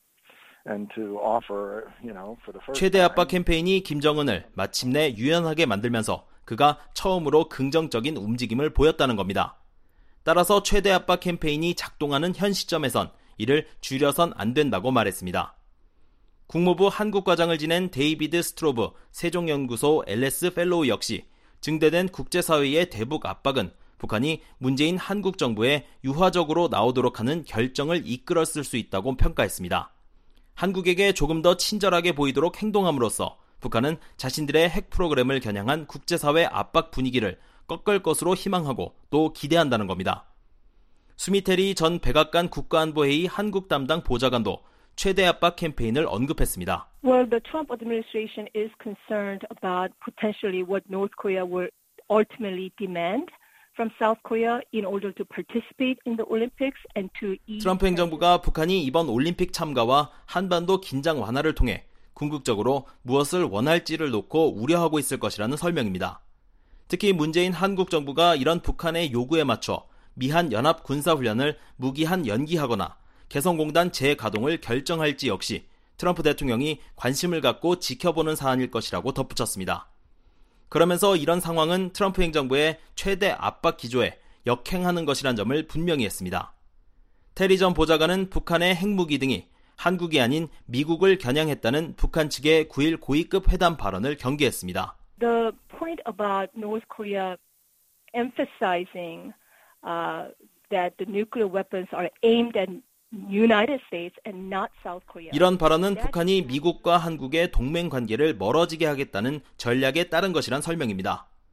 최대 압박 캠페인이 김정은을 마침내 유연하게 만들면서 그가 처음으로 긍정적인 움직임을 보였다는 겁니다. 따라서 최대 압박 캠페인이 작동하는 현 시점에선 이를 줄여선 안 된다고 말했습니다. 국무부 한국과장을 지낸 데이비드 스트로브 세종연구소 LS 펠로우 역시 증대된 국제사회의 대북 압박은 북한이 문재인 한국 정부에 유화적으로 나오도록 하는 결정을 이끌었을 수 있다고 평가했습니다. 한국에게 조금 더 친절하게 보이도록 행동함으로써 북한은 자신들의 핵 프로그램을 겨냥한 국제사회 압박 분위기를 꺾을 것으로 희망하고 또 기대한다는 겁니다. 수미테리 전 백악관 국가안보회의 한국 담당 보좌관도 최대 압박 캠페인을 언급했습니다. Well, the Trump administration is concerned about potentially what North Korea will ultimately demand from South Korea in order to participate in the Olympics and to ease. 트럼프 행정부가 북한이 이번 올림픽 참가와 한반도 긴장 완화를 통해 궁극적으로 무엇을 원할지를 놓고 우려하고 있을 것이라는 설명입니다. 특히 문재인 한국 정부가 이런 북한의 요구에 맞춰 미한 연합 군사훈련을 무기한 연기하거나 개성공단 재가동을 결정할지 역시 트럼프 대통령이 관심을 갖고 지켜보는 사안일 것이라고 덧붙였습니다. 그러면서 이런 상황은 트럼프 행정부의 최대 압박 기조에 역행하는 것이란 점을 분명히 했습니다. 테리 전 보좌관은 북한의 핵무기 등이 한국이 아닌 미국을 겨냥했다는 북한 측의 9일 고위급 회담 발언을 경계했습니다. The point about North Korea emphasizing that the nuclear weapons are aimed at United States and not South Korea. 이런 발언은 북한이 미국과 한국의 동맹 관계를 멀어지게 하겠다는 전략에 따른 것이란 설명입니다.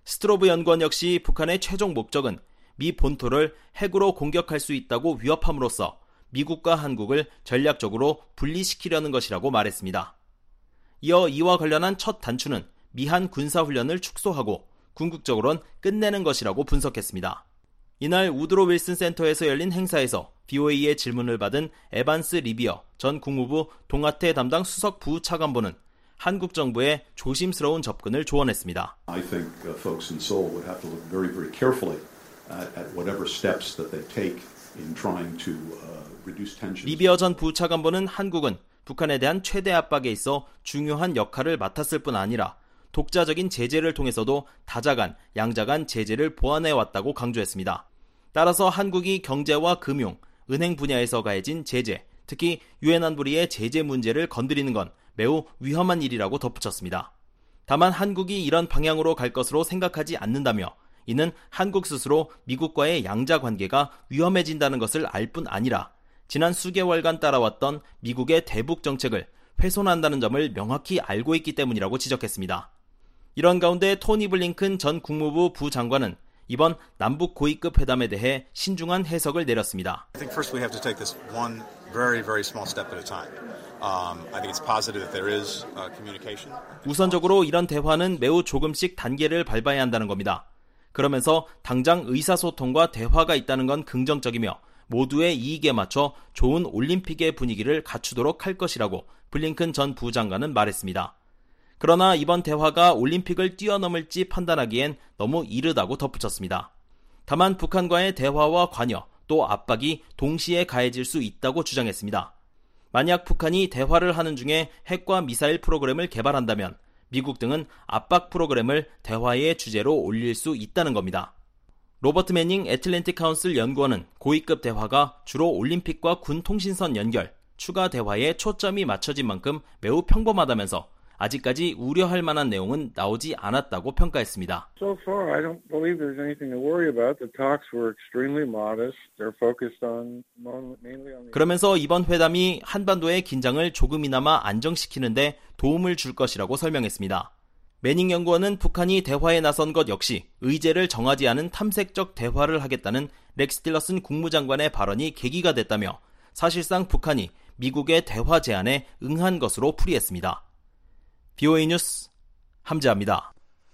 스트로브 연구원 역시 북한의 최종 목적은 미 본토를 핵으로 공격할 수 있다고 위협함으로써 미국과 한국을 전략적으로 분리시키려는 것이라고 말했습니다. 이어 이와 관련한 첫 단추는 미한 군사훈련을 축소하고 궁극적으로는 끝내는 것이라고 분석했습니다. 이날 우드로 윌슨 센터에서 열린 행사에서 BOA의 질문을 받은 에반스 리비어 전 국무부 동아태 담당 수석 부차관보는 한국 정부의 조심스러운 접근을 조언했습니다. I think folks in Seoul would have to look very, very carefully at whatever steps that they take in trying to reduce tensions. 리비어 전 부차관보는 한국은 북한에 대한 최대 압박에 있어 중요한 역할을 맡았을 뿐 아니라 독자적인 제재를 통해서도 다자간, 양자간 제재를 보완해왔다고 강조했습니다. 따라서 한국이 경제와 금융, 은행 분야에서 가해진 제재, 특히 유엔 안보리의 제재 문제를 건드리는 건 매우 위험한 일이라고 덧붙였습니다. 다만 한국이 이런 방향으로 갈 것으로 생각하지 않는다며 이는 한국 스스로 미국과의 양자 관계가 위험해진다는 것을 알 뿐 아니라 지난 수개월간 따라왔던 미국의 대북 정책을 훼손한다는 점을 명확히 알고 있기 때문이라고 지적했습니다. 이런 가운데 토니 블링컨 전 국무부 부장관은 이번 남북 고위급 회담에 대해 신중한 해석을 내렸습니다. I think first we have to take this one very, very small step at a time. I think it's positive that there is communication. 우선적으로 이런 대화는 매우 조금씩 단계를 밟아야 한다는 겁니다. 그러면서 당장 의사소통과 대화가 있다는 건 긍정적이며 모두의 이익에 맞춰 좋은 올림픽의 분위기를 갖추도록 할 것이라고 블링컨 전 부장관은 말했습니다. 그러나 이번 대화가 올림픽을 뛰어넘을지 판단하기엔 너무 이르다고 덧붙였습니다. 다만 북한과의 대화와 관여 또 압박이 동시에 가해질 수 있다고 주장했습니다. 만약 북한이 대화를 하는 중에 핵과 미사일 프로그램을 개발한다면 미국 등은 압박 프로그램을 대화의 주제로 올릴 수 있다는 겁니다. 로버트 매닝 애틀랜틱 카운슬 연구원은 고위급 대화가 주로 올림픽과 군 통신선 연결, 추가 대화에 초점이 맞춰진 만큼 매우 평범하다면서 아직까지 우려할 만한 내용은 나오지 않았다고 평가했습니다. So far, I don't believe there's anything to worry about. The talks were extremely modest. They're focused on mainly on. 그러면서 이번 회담이 한반도의 긴장을 조금이나마 안정시키는데 도움을 줄 것이라고 설명했습니다. 매닝 연구원은 북한이 대화에 나선 것 역시 의제를 정하지 않은 탐색적 대화를 하겠다는 렉스 틸러슨 국무장관의 발언이 계기가 됐다며 사실상 북한이 미국의 대화 제안에 응한 것으로 풀이했습니다. BOA 뉴스 함재합니다.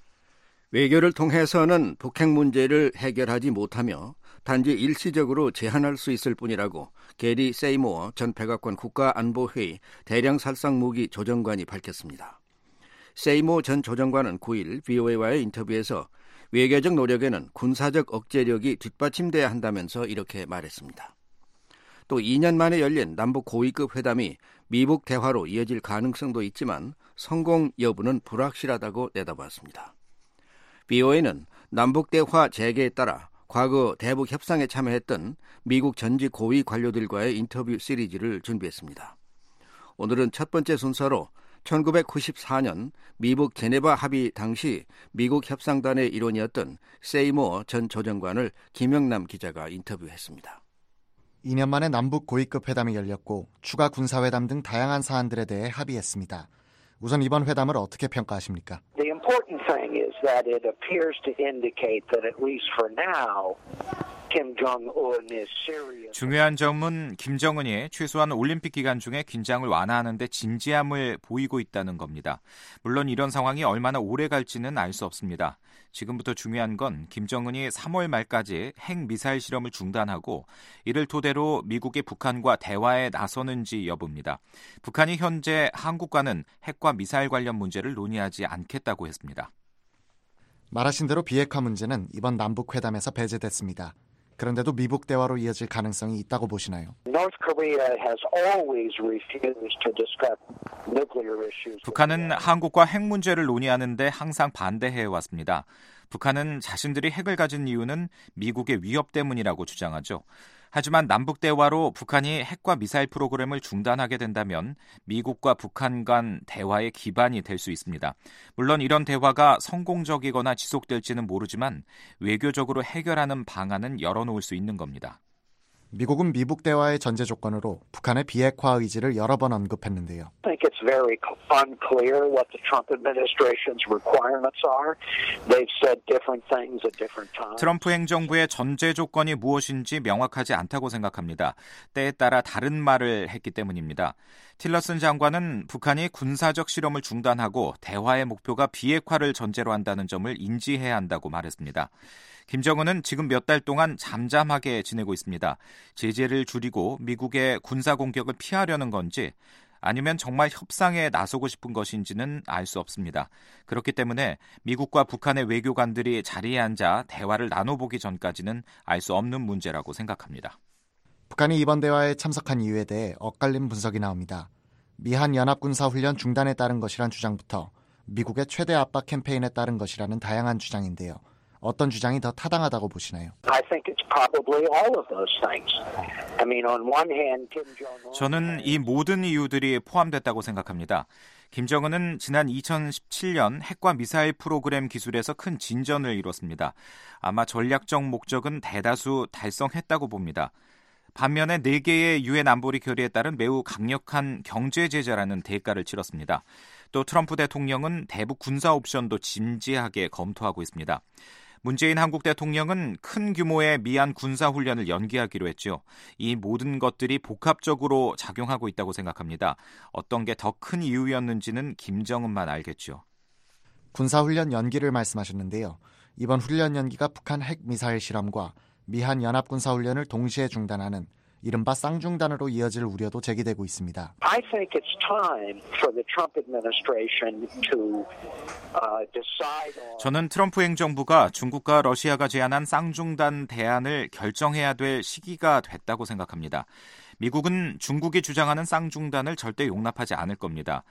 외교를 통해서는 북핵 문제를 해결하지 못하며 단지 일시적으로 제한할 수 있을 뿐이라고 게리 세이모어 전 백악관 국가안보회의 대량살상무기 조정관이 밝혔습니다. 세이모 전 조정관은 9일 BOA와의 인터뷰에서 외교적 노력에는 군사적 억제력이 뒷받침돼야 한다면서 이렇게 말했습니다. 또 2년 만에 열린 남북 고위급 회담이 미북 대화로 이어질 가능성도 있지만 성공 여부는 불확실하다고 내다봤습니다. BOA는 남북 대화 재개에 따라 과거 대북 협상에 참여했던 미국 전직 고위 관료들과의 인터뷰 시리즈를 준비했습니다. 오늘은 첫 번째 순서로 1994년 미북 제네바 합의 당시 미국 협상단의 일원이었던 세이모 전 조정관을 김영남 기자가 인터뷰했습니다. 2년 만에 남북 고위급 회담이 열렸고 추가 군사회담 등 다양한 사안들에 대해 합의했습니다. 우선 이번 회담을 어떻게 평가하십니까? The important thing is that it appears to indicate that at least for now, Kim Jong-un is serious. 중요한 점은 김정은이 최소한 올림픽 기간 중에 긴장을 완화하는 데 진지함을 보이고 있다는 겁니다. 물론 이런 상황이 얼마나 오래 갈지는 알 수 없습니다. 지금부터 중요한 건 김정은이 3월 말까지 핵미사일 실험을 중단하고 이를 토대로 미국이 북한과 대화에 나서는지 여부입니다. 북한이 현재 한국과는 핵과 미사일 관련 문제를 논의하지 않겠다고 했습니다. 말하신 대로 비핵화 문제는 이번 남북 회담에서 배제됐습니다. 그런데도 미북 대화로 이어질 가능성이 있다고 보시나요? 북한은 한국과 핵 문제를 논의하는데 항상 반대해왔습니다. 북한은 자신들이 핵을 가진 이유는 미국의 위협 때문이라고 주장하죠. 하지만 남북 대화로 북한이 핵과 미사일 프로그램을 중단하게 된다면 미국과 북한 간 대화의 기반이 될 수 있습니다. 물론 이런 대화가 성공적이거나 지속될지는 모르지만 외교적으로 해결하는 방안은 열어놓을 수 있는 겁니다. 미국은 미북 대화의 전제 조건으로 북한의 비핵화 의지를 여러 번 언급했는데요. I think it's very unclear what the Trump administration's requirements are. They've said different things at different times. 트럼프 행정부의 전제 조건이 무엇인지 명확하지 않다고 생각합니다. 때에 따라 다른 말을 했기 때문입니다. 틸러슨 장관은 북한이 군사적 실험을 중단하고 대화의 목표가 비핵화를 전제로 한다는 점을 인지해야 한다고 말했습니다. 김정은은 지금 몇 달 동안 잠잠하게 지내고 있습니다. 제재를 줄이고 미국의 군사 공격을 피하려는 건지 아니면 정말 협상에 나서고 싶은 것인지는 알 수 없습니다. 그렇기 때문에 미국과 북한의 외교관들이 자리에 앉아 대화를 나눠보기 전까지는 알 수 없는 문제라고 생각합니다. 북한이 이번 대화에 참석한 이유에 대해 엇갈린 분석이 나옵니다. 미한 연합군사훈련 중단에 따른 것이란 주장부터 미국의 최대 압박 캠페인에 따른 것이라는 다양한 주장인데요. 어떤 주장이 더 타당하다고 보시나요? I think it's probably all of those things. I mean, on one hand, Kim Jong-un. 저는 이 모든 이유들이 포함됐다고 생각합니다. 김정은은 지난 2017년 핵과 미사일 프로그램 기술에서 큰 진전을 이뤘습니다. 아마 전략적 목적은 대다수 달성했다고 봅니다. 반면에 4개의 유엔 안보리 결의에 따른 매우 강력한 경제 제재라는 대가를 치렀습니다. 또 트럼프 대통령은 대북 군사 옵션도 진지하게 검토하고 있습니다. 문재인 한국 대통령은 큰 규모의 미한 군사훈련을 연기하기로 했죠. 이 모든 것들이 복합적으로 작용하고 있다고 생각합니다. 어떤 게 더 큰 이유였는지는 김정은만 알겠죠. 군사훈련 연기를 말씀하셨는데요. 이번 훈련 연기가 북한 핵 미사일 실험과 미한 연합군사훈련을 동시에 중단하는 이른바 쌍중단으로 이어질 우려도 제기되고 있습니다. I think it's time for the Trump administration to decide on. 저는 트럼프 행정부가 중국과 러시아가 제안한 쌍중단 대안을 결정해야 될 시기가 됐다고 생각합니다. 미국은 중국이 주장하는 쌍중단을 절대 용납하지 않을 겁니다.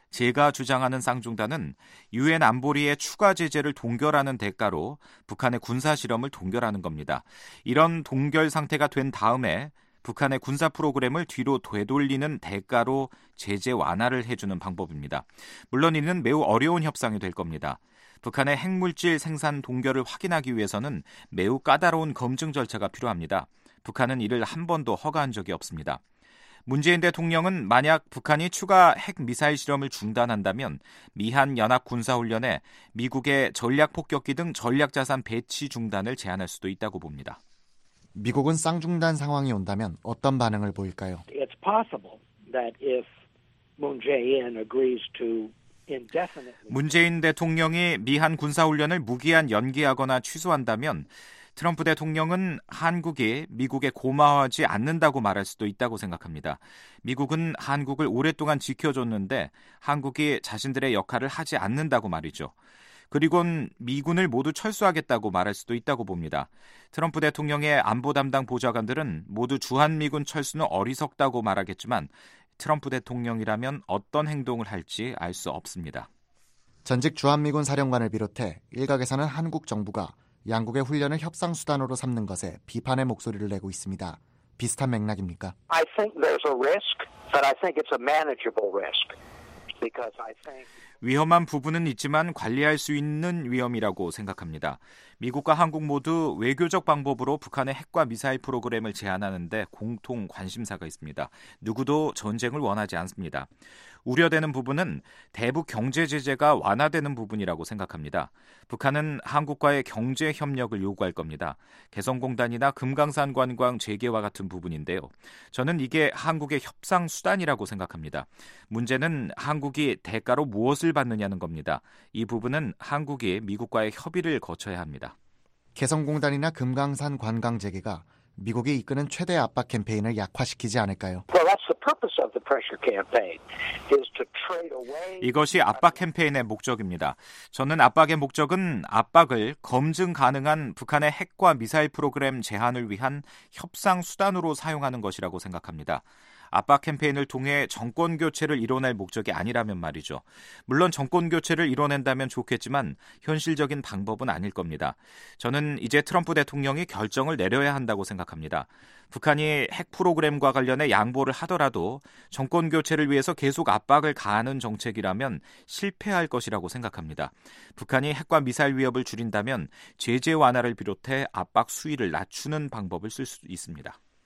제가 주장하는 쌍중단은 유엔 안보리의 추가 제재를 동결하는 대가로 북한의 군사 실험을 동결하는 겁니다. 이런 동결 상태가 된 다음에 북한의 군사 프로그램을 뒤로 되돌리는 대가로 제재 완화를 해주는 방법입니다. 물론 이는 매우 어려운 협상이 될 겁니다. 북한의 핵물질 생산 동결을 확인하기 위해서는 매우 까다로운 검증 절차가 필요합니다. 북한은 이를 한 번도 허가한 적이 없습니다. 문재인 대통령은 만약 북한이 추가 핵 미사일 실험을 중단한다면 미한 연합 군사훈련에 미국의 전략폭격기 등 전략자산 배치 중단을 제한할 수도 있다고 봅니다. 미국은 쌍중단 상황이 온다면 어떤 반응을 보일까요? It's possible that if Moon Jae-in agrees to indefinitely. 문재인 대통령이 미한 군사훈련을 무기한 연기하거나 취소한다면 트럼프 대통령은 한국이 미국에 고마워하지 않는다고 말할 수도 있다고 생각합니다. 미국은 한국을 오랫동안 지켜줬는데 한국이 자신들의 역할을 하지 않는다고 말이죠. 그리고는 미군을 모두 철수하겠다고 말할 수도 있다고 봅니다. 트럼프 대통령의 안보 담당 보좌관들은 모두 주한미군 철수는 어리석다고 말하겠지만 트럼프 대통령이라면 어떤 행동을 할지 알 수 없습니다. 전직 주한미군 사령관을 비롯해 일각에서는 한국 정부가 양국의 훈련을 협상 수단으로 삼는 것에 비판의 목소리를 내고 있습니다. 비슷한 맥락입니까? I think there's a risk, but I think it's a manageable risk. Because I think 위험한 부분은 있지만 관리할 수 있는 위험이라고 생각합니다. 미국과 한국 모두 외교적 방법으로 북한의 핵과 미사일 프로그램을 제한하는 데 공통 관심사가 있습니다. 누구도 전쟁을 원하지 않습니다. 우려되는 부분은 대북 경제 제재가 완화되는 부분이라고 생각합니다. 북한은 한국과의 경제 협력을 요구할 겁니다. 개성공단이나 금강산 관광 재개와 같은 부분인데요. 저는 이게 한국의 협상 수단이라고 생각합니다. 문제는 한국이 대가로 무엇을 받느냐는 겁니다. 이 부분은 한국이 미국과의 협의를 거쳐야 합니다. 개성공단이나 금강산 관광 재개가 미국이 이끄는 최대 압박 캠페인을 약화시키지 않을까요? well, that's the purpose of the pressure campaign, is to trade away. 이것이 압박 캠페인의 목적입니다. 저는 압박의 목적은 압박을 검증 가능한 북한의 핵과 미사일 프로그램 제한을 위한 협상 수단으로 사용하는 것이라고 생각합니다. 압박 캠페인을 통해 정권 교체를 이뤄낼 목적이 아니라면 말이죠. 물론 정권 교체를 이뤄낸다면 좋겠지만 현실적인 방법은 아닐 겁니다. 저는 이제 트럼프 대통령이 결정을 내려야 한다고 생각합니다. 북한이 핵 프로그램과 관련해 양보를 하더라도 정권 교체를 위해서 계속 압박을 가하는 정책이라면 실패할 것이라고 생각합니다. 북한이 핵과 미사일 위협을 줄인다면 제재 완화를 비롯해 압박 수위를 낮추는 방법을 쓸 수 있습니다.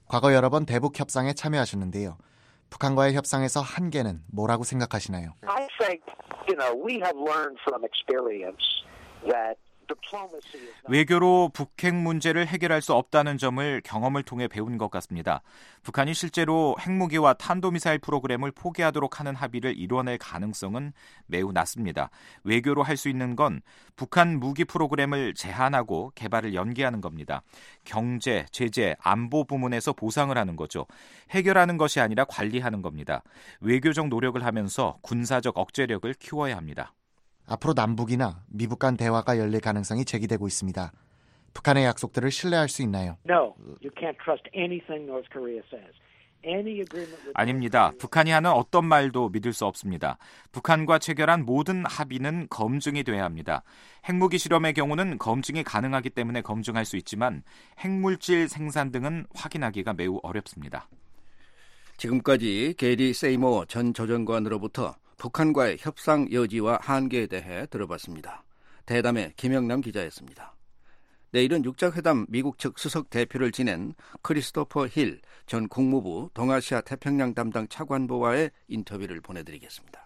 과거 여러 번 대북 협상에 참여하셨는데요. 북한과의 협상에서 한계는 뭐라고 생각하시나요? I think, we have learned from experience that 외교로 북핵 문제를 해결할 수 없다는 점을 경험을 통해 배운 것 같습니다. 북한이 실제로 핵무기와 탄도미사일 프로그램을 포기하도록 하는 합의를 이뤄낼 가능성은 매우 낮습니다. 외교로 할 수 있는 건 북한 무기 프로그램을 제한하고 개발을 연기하는 겁니다. 경제, 제재, 안보 부문에서 보상을 하는 거죠. 해결하는 것이 아니라 관리하는 겁니다. 외교적 노력을 하면서 군사적 억제력을 키워야 합니다. 앞으로 남북이나 미북 간 대화가 열릴 가능성이 제기되고 있습니다. 북한의 약속들을 신뢰할 수 있나요? No, you can't trust anything North Korea says. 아닙니다. 북한이 하는 어떤 말도 믿을 수 없습니다. 북한과 체결한 모든 합의는 검증이 돼야 합니다. 핵무기 실험의 경우는 검증이 가능하기 때문에 검증할 수 있지만 핵물질 생산 등은 확인하기가 매우 어렵습니다. 지금까지 게리 세이모 전 조정관으로부터 북한과의 협상 여지와 한계에 대해 들어봤습니다. 대담의 김영남 기자였습니다. 내일은 육자회담 미국 측 수석 대표를 지낸 크리스토퍼 힐 전 국무부 동아시아 태평양 담당 차관보와의 인터뷰를 보내드리겠습니다.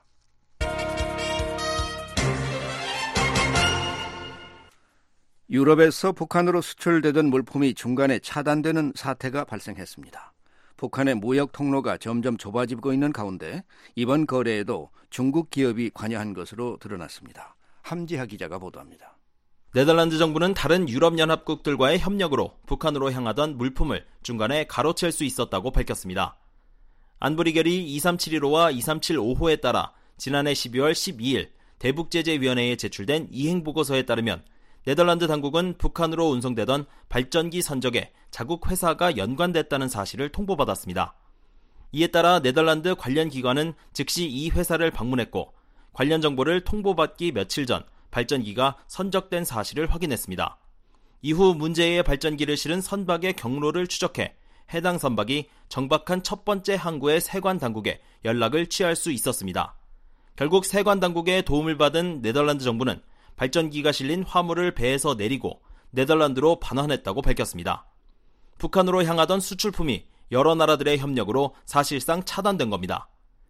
유럽에서 북한으로 수출되던 물품이 중간에 차단되는 사태가 발생했습니다. 북한의 무역 통로가 점점 좁아지고 있는 가운데 이번 거래에도 중국 기업이 관여한 것으로 드러났습니다. 함지하 기자가 보도합니다. 네덜란드 정부는 다른 유럽연합국들과의 협력으로 북한으로 향하던 물품을 중간에 가로챌 수 있었다고 밝혔습니다. 안보리결의 2371호와 2375호에 따라 지난해 12월 12일 대북제재위원회에 제출된 이행보고서에 따르면 네덜란드 당국은 북한으로 운송되던 발전기 선적에 자국 회사가 연관됐다는 사실을 통보받았습니다. 이에 따라 네덜란드 관련 기관은 즉시 이 회사를 방문했고 관련 정보를 통보받기 며칠 전 발전기가 선적된 사실을 확인했습니다. 이후 문제의 발전기를 실은 선박의 경로를 추적해 해당 선박이 정박한 첫 번째 항구의 세관 당국에 연락을 취할 수 있었습니다. 결국 세관 당국의 도움을 받은 네덜란드 정부는 발전기가 실린 화물을 배에서 내리고 네덜란드로 반환했다고 밝혔습니다. 북한으로 향하던 수출품이 여러 나라들의 협력으로 사실상 차단된 겁니다.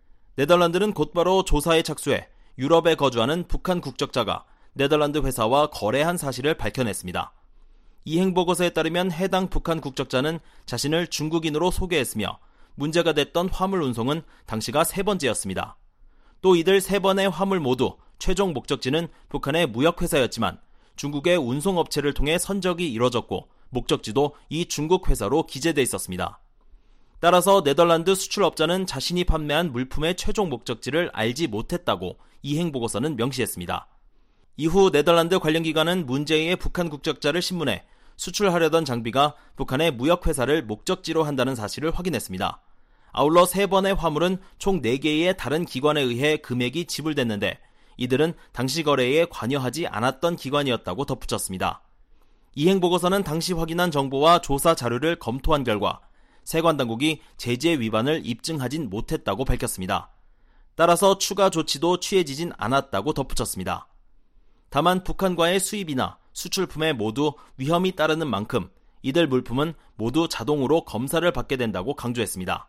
네덜란드는 곧바로 조사에 착수해 유럽에 거주하는 북한 국적자가 네덜란드 회사와 거래한 사실을 밝혀냈습니다. 이행보고서에 따르면 해당 북한 국적자는 자신을 중국인으로 소개했으며 문제가 됐던 화물 운송은 당시가 3번째였습니다. 또 이들 3번의 화물 모두 최종 목적지는 북한의 무역회사였지만 중국의 운송업체를 통해 선적이 이뤄졌고 목적지도 이 중국 회사로 기재돼 있었습니다. 따라서 네덜란드 수출업자는 자신이 판매한 물품의 최종 목적지를 알지 못했다고 이행보고서는 명시했습니다. 이후 네덜란드 관련 기관은 문제의 북한 국적자를 신문해 수출하려던 장비가 북한의 무역회사를 목적지로 한다는 사실을 확인했습니다. 아울러 3번의 화물은 총 4개의 다른 기관에 의해 금액이 지불됐는데 이들은 당시 거래에 관여하지 않았던 기관이었다고 덧붙였습니다. 이행보고서는 당시 확인한 정보와 조사 자료를 검토한 결과 세관 당국이 제재 위반을 입증하진 못했다고 밝혔습니다. 따라서 추가 조치도 취해지진 않았다고 덧붙였습니다. 다만 북한과의 수입이나 수출품에 모두 위험이 따르는 만큼 이들 물품은 모두 자동으로 검사를 받게 된다고 강조했습니다.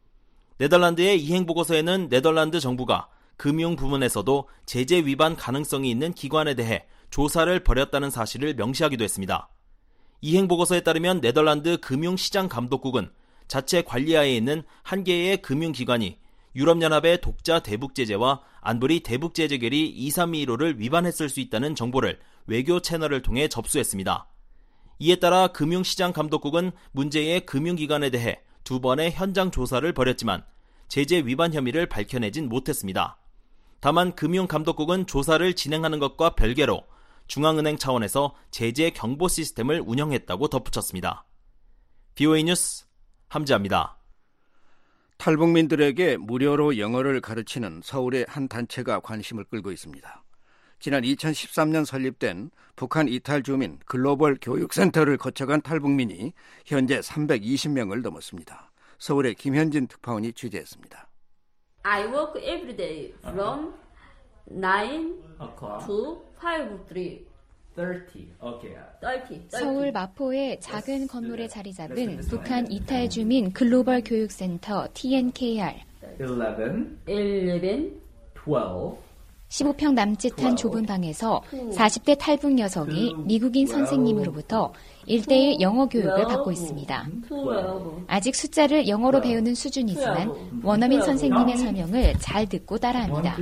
네덜란드의 이행보고서에는 네덜란드 정부가 금융 부문에서도 제재 위반 가능성이 있는 기관에 대해 조사를 벌였다는 사실을 명시하기도 했습니다. 이행보고서에 따르면 네덜란드 금융시장감독국은 자체 관리하에 있는 한 개의 금융기관이 유럽연합의 독자 대북제재와 안보리 대북제재 결의 2321호를 위반했을 수 있다는 정보를 외교 채널을 통해 접수했습니다. 이에 따라 금융시장감독국은 문제의 금융기관에 대해 2번의 현장 조사를 벌였지만 제재 위반 혐의를 밝혀내진 못했습니다. 다만 금융감독국은 조사를 진행하는 것과 별개로 중앙은행 차원에서 제재 경보 시스템을 운영했다고 덧붙였습니다. BOA 뉴스 함지아입니다. 탈북민들에게 무료로 영어를 가르치는 서울의 한 단체가 관심을 끌고 있습니다. 지난 2013년 설립된 북한 이탈 주민 글로벌 교육센터를 거쳐간 탈북민이 현재 320명을 넘었습니다. 서울의 김현진 특파원이 취재했습니다. I work every day from 9 to 5, 3. 서울 마포의 작은 건물에 자리 잡은 북한 이탈 주민 글로벌 교육센터 TNKR. 15평 남짓한 좁은 방에서 40대 탈북 여성이 미국인 선생님으로부터 1:1 영어 교육을 받고 있습니다. 아직 숫자를 영어로 배우는 수준이지만 원어민 선생님의 설명을 잘 듣고 따라합니다.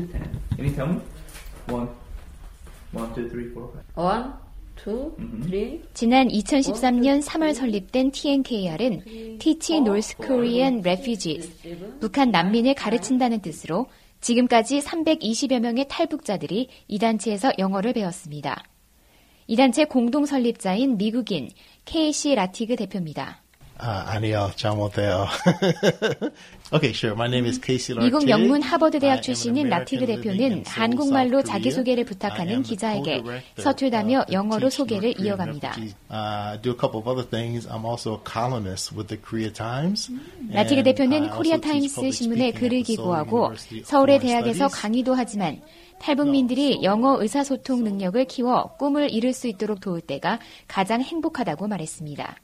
지난 2013년 3월 설립된 TNKR은 Teach North Korean Refugees, 북한 난민을 가르친다는 뜻으로 지금까지 320여 명의 탈북자들이 이 단체에서 영어를 배웠습니다. 이 단체 공동 설립자인 미국인 케이시 라티그 대표입니다. 아니요, 잘못해요. Okay, sure. My name is Casey Lartigue. 미국 영문 하버드 대학 출신인 라티그 대표는 한국말로 자기소개를 부탁하는 기자에게 서툴다며 영어로 소개를 이어갑니다. Do a couple of other things. I'm also a columnist with the Korea Times. 라티그 대표는 코리아 타임스 신문에 글을 기고하고 서울의 대학에서 강의도 하지만 탈북민들이 영어 의사소통 능력을 키워 꿈을 이룰 수 있도록 도울 때가 가장 행복하다고 말했습니다.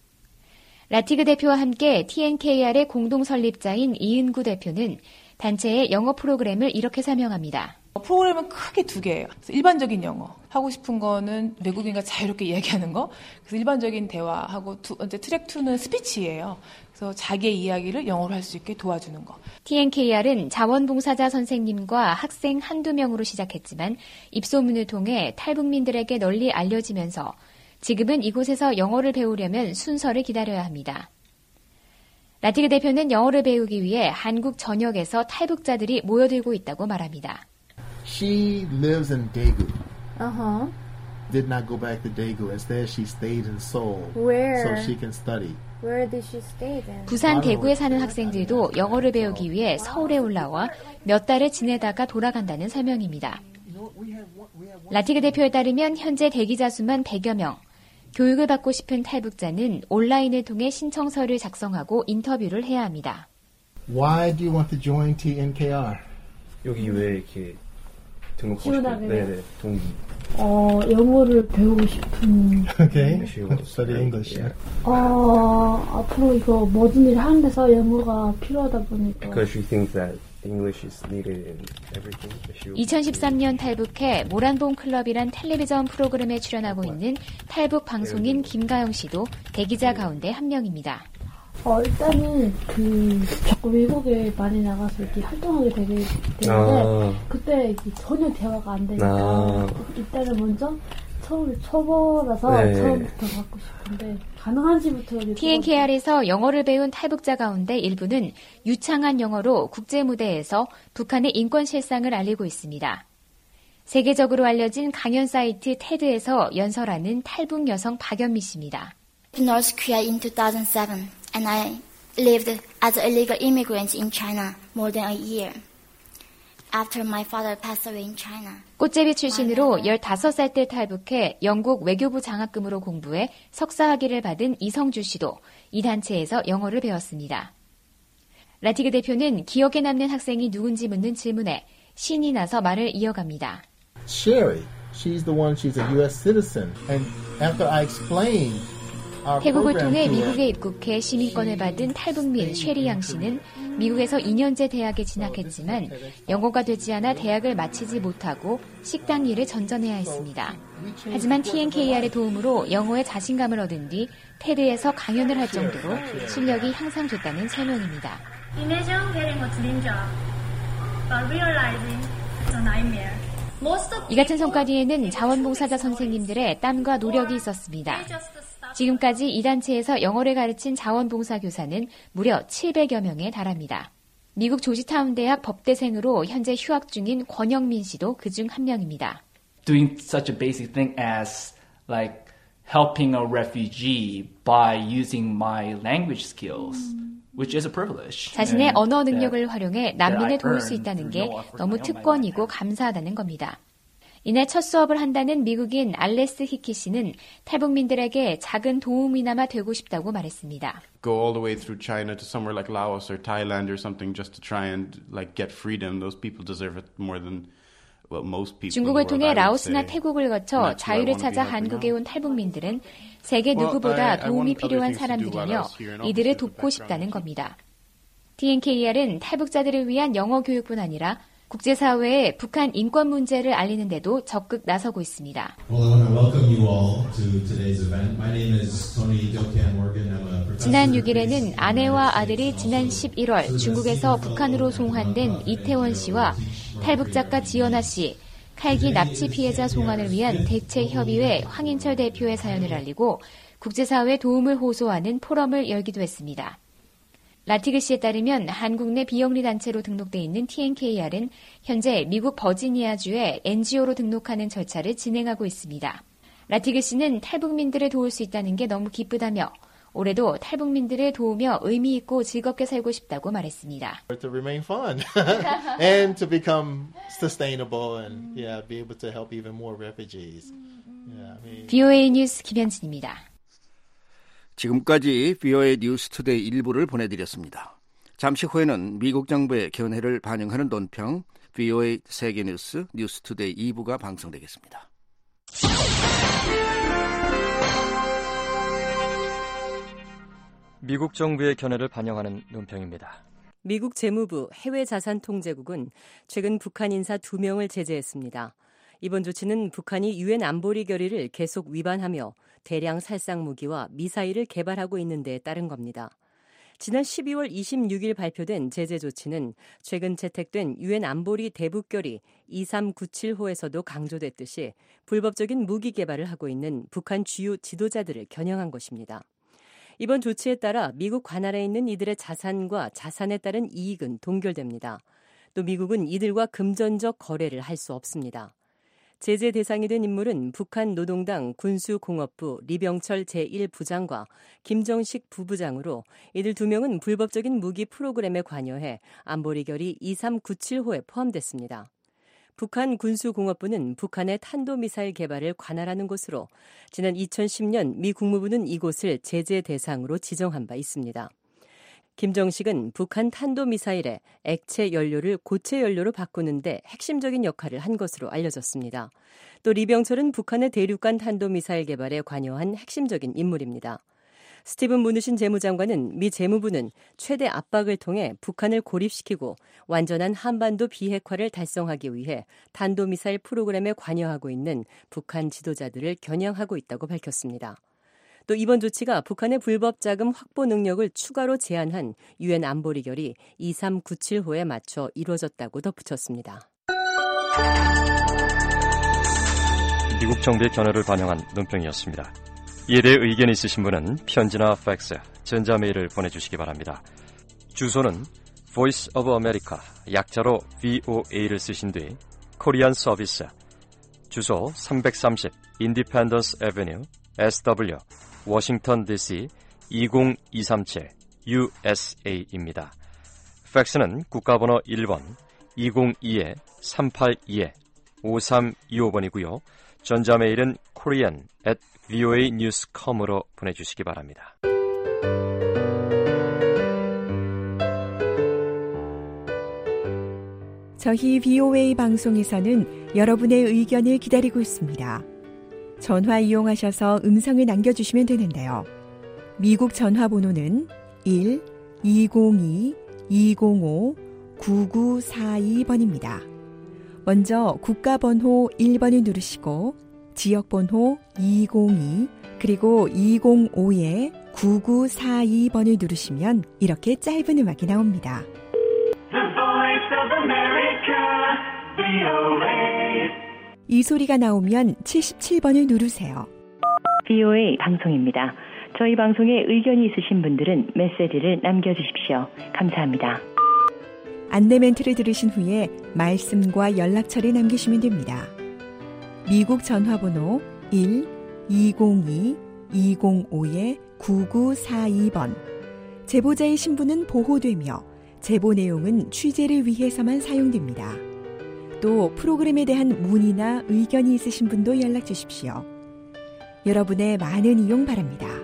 라티그 대표와 함께 TNKR의 공동 설립자인 이은구 대표는 단체의 영어 프로그램을 이렇게 설명합니다. 프로그램은 크게 두 개예요. 일반적인 영어. 하고 싶은 거는 외국인과 자유롭게 이야기하는 거. 그래서 일반적인 대화하고 이제 트랙 2는 스피치예요. 그래서 자기의 이야기를 영어로 할 수 있게 도와주는 거. TNKR은 자원봉사자 선생님과 학생 한두 명으로 시작했지만 입소문을 통해 탈북민들에게 널리 알려지면서 지금은 이곳에서 영어를 배우려면 순서를 기다려야 합니다. 라티그 대표는 영어를 배우기 위해 한국 전역에서 탈북자들이 모여들고 있다고 말합니다. She lives in Daegu. Did not go back to Daegu. Instead, she stayed in Seoul. Where? So she can study. Where did she stay then? 부산, 대구에 사는 학생들도 영어를 배우기 위해 서울에 올라와 몇 달을 지내다가 돌아간다는 설명입니다. 라티그 대표에 따르면 현재 대기자 수만 100여 명. 교육을 받고 싶은 탈북자는 온라인을 통해 신청서를 작성하고 인터뷰를 해야 합니다. Why do you want to join TNKR? 여기 왜 이렇게 등록하고 싶어요? 네네, 동기. 영어를 배우고 싶은. Okay, study English. 앞으로 이거 모든 일을 하는 데서 영어가 필요하다 보니까. Because she thinks that English is needed in everything. 2013년 탈북해 모란봉 클럽이란 텔레비전 프로그램에 출연하고 있는 탈북 방송인 김가영 씨도 대기자 가운데 한 명입니다. 일단은 자꾸 외국에 많이 나가서 이렇게 활동하게 되게 되는데 그때 전혀 대화가 안 되니까 일단은 먼저 초보라서 처음부터 받고 싶은데 가능한지부터. TNKR에서 영어를 배운 탈북자 가운데 일부는 유창한 영어로 국제무대에서 북한의 인권 실상을 알리고 있습니다. 세계적으로 알려진 강연 사이트 테드에서 연설하는 탈북 여성 박연미 씨입니다. North Korea in 2007 and I lived as an illegal immigrant in China more than a year. After my father passed away in China. 꽃제비 출신으로 15살 때 탈북해 영국 외교부 장학금으로 공부해 석사학위를 받은 이성주 씨도 이 단체에서 영어를 배웠습니다. 라티그 대표는 기억에 남는 학생이 누군지 묻는 질문에 신이 나서 말을 이어갑니다. Sherry, she's the one. She's a U.S. citizen. And after I explained 태국을 통해 미국에 입국해 시민권을 받은 탈북민 쉐리 양 씨는 미국에서 2년제 대학에 진학했지만 영어가 되지 않아 대학을 마치지 못하고 식당 일을 전전해야 했습니다. 하지만 TNKR의 도움으로 영어에 자신감을 얻은 뒤 테드에서 강연을 할 정도로 실력이 향상됐다는 설명입니다. Imagine getting a dream job, but realizing it's a nightmare. 이 같은 성과 뒤에는 자원봉사자 선생님들의 땀과 노력이 있었습니다. 지금까지 이 단체에서 영어를 가르친 자원봉사 교사는 무려 700여 명에 달합니다. 미국 조지타운 대학 법대생으로 현재 휴학 중인 권영민 씨도 그중 한 명입니다. Doing such a basic thing as like helping a refugee by using my language skills, which is a privilege. 자신의 언어 능력을 활용해 난민을 도울 수 있다는 게 너무 특권이고 감사하다는 겁니다. 이날 첫 수업을 한다는 미국인 알레스 히키 씨는 탈북민들에게 작은 도움이나마 되고 싶다고 말했습니다. Go all the way through China to somewhere like Laos or Thailand or something just to try and like get freedom. Those people deserve it more than 중국을 통해 라오스나 태국을 거쳐 자유를 찾아 한국에 온 탈북민들은 세계 누구보다 도움이 필요한 사람들이며 이들을 돕고 싶다는 겁니다. TNKER은 탈북자들을 위한 영어 교육뿐 아니라 국제사회에 북한 인권 문제를 알리는 데도 적극 나서고 있습니다. 지난 6일에는 아내와 아들이 지난 11월 중국에서 북한으로 송환된 이태원 씨와 탈북작가 지연아 씨, 칼기 납치 피해자 송환을 위한 대책협의회 황인철 대표의 사연을 알리고 국제사회 도움을 호소하는 포럼을 열기도 했습니다. 라티그 씨에 따르면 한국 내 비영리 단체로 등록돼 있는 TNKER은 현재 미국 버지니아주에 NGO로 등록하는 절차를 진행하고 있습니다. 라티그 씨는 탈북민들을 도울 수 있다는 게 너무 기쁘다며 올해도 탈북민들을 도우며 의미 있고 즐겁게 살고 싶다고 말했습니다. To remain fun and to become sustainable and be able to help even more refugees. VOA 뉴스 김현진입니다. 지금까지 VOA 뉴스 투데이 1부를 보내드렸습니다. 잠시 후에는 미국 정부의 견해를 반영하는 논평 VOA 세계뉴스 뉴스 투데이 2부가 방송되겠습니다. 미국 정부의 견해를 반영하는 논평입니다. 미국 재무부 해외자산통제국은 최근 북한 인사 2명을 제재했습니다. 이번 조치는 북한이 유엔 안보리 결의를 계속 위반하며 대량 살상 무기와 미사일을 개발하고 있는 데에 따른 겁니다. 지난 12월 26일 발표된 제재 조치는 최근 채택된 유엔 안보리 대북결의 2397호에서도 강조됐듯이 불법적인 무기 개발을 하고 있는 북한 주요 지도자들을 겨냥한 것입니다. 이번 조치에 따라 미국 관할에 있는 이들의 자산과 자산에 따른 이익은 동결됩니다. 또 미국은 이들과 금전적 거래를 할 수 없습니다. 제재 대상이 된 인물은 북한 노동당 군수공업부 리병철 제1부장과 김정식 부부장으로 이들 2명은 불법적인 무기 프로그램에 관여해 안보리 결의 2397호에 포함됐습니다. 북한 군수공업부는 북한의 탄도미사일 개발을 관할하는 곳으로 지난 2010년 미 국무부는 이곳을 제재 대상으로 지정한 바 있습니다. 김정식은 북한 탄도미사일의 액체 연료를 고체 연료로 바꾸는 데 핵심적인 역할을 한 것으로 알려졌습니다. 또 리병철은 북한의 대륙간 탄도미사일 개발에 관여한 핵심적인 인물입니다. 스티븐 무누신 재무장관은 미 재무부는 최대 압박을 통해 북한을 고립시키고 완전한 한반도 비핵화를 달성하기 위해 탄도미사일 프로그램에 관여하고 있는 북한 지도자들을 겨냥하고 있다고 밝혔습니다. 또 이번 조치가 북한의 불법 자금 확보 능력을 추가로 제한한 유엔 안보리 결의 2397호에 맞춰 이루어졌다고 덧붙였습니다. 미국 정부의 견해를 반영한 논평이었습니다. 이에 대해 의견이 있으신 분은 편지나 팩스, 전자메일을 보내주시기 바랍니다. 주소는 Voice of America, 약자로 VOA를 쓰신 뒤 코리안 서비스, 주소 330 Independence Avenue, SW, 워싱턴 DC 20237 USA입니다. 팩스는 국가번호 1번 202-382-5325번이고요. 전자메일은 korean@voanews.com으로 보내주시기 바랍니다. 저희 VOA 방송에서는 여러분의 의견을 기다리고 있습니다. 전화 이용하셔서 음성을 남겨주시면 되는데요. 미국 전화번호는 1-202-205-9942번입니다. 먼저 국가번호 1번을 누르시고 지역번호 202 그리고 205-9942번을 누르시면 이렇게 짧은 음악이 나옵니다. The Voice of America, VOA. 이 소리가 나오면 77번을 누르세요. VOA 방송입니다. 저희 방송에 의견이 있으신 분들은 메시지를 남겨주십시오. 감사합니다. 안내 멘트를 들으신 후에 말씀과 연락처를 남기시면 됩니다. 미국 전화번호 1-202-205-9942번. 제보자의 신분은 보호되며 제보 내용은 취재를 위해서만 사용됩니다. 또 프로그램에 대한 문의나 의견이 있으신 분도 연락 주십시오. 여러분의 많은 이용 바랍니다.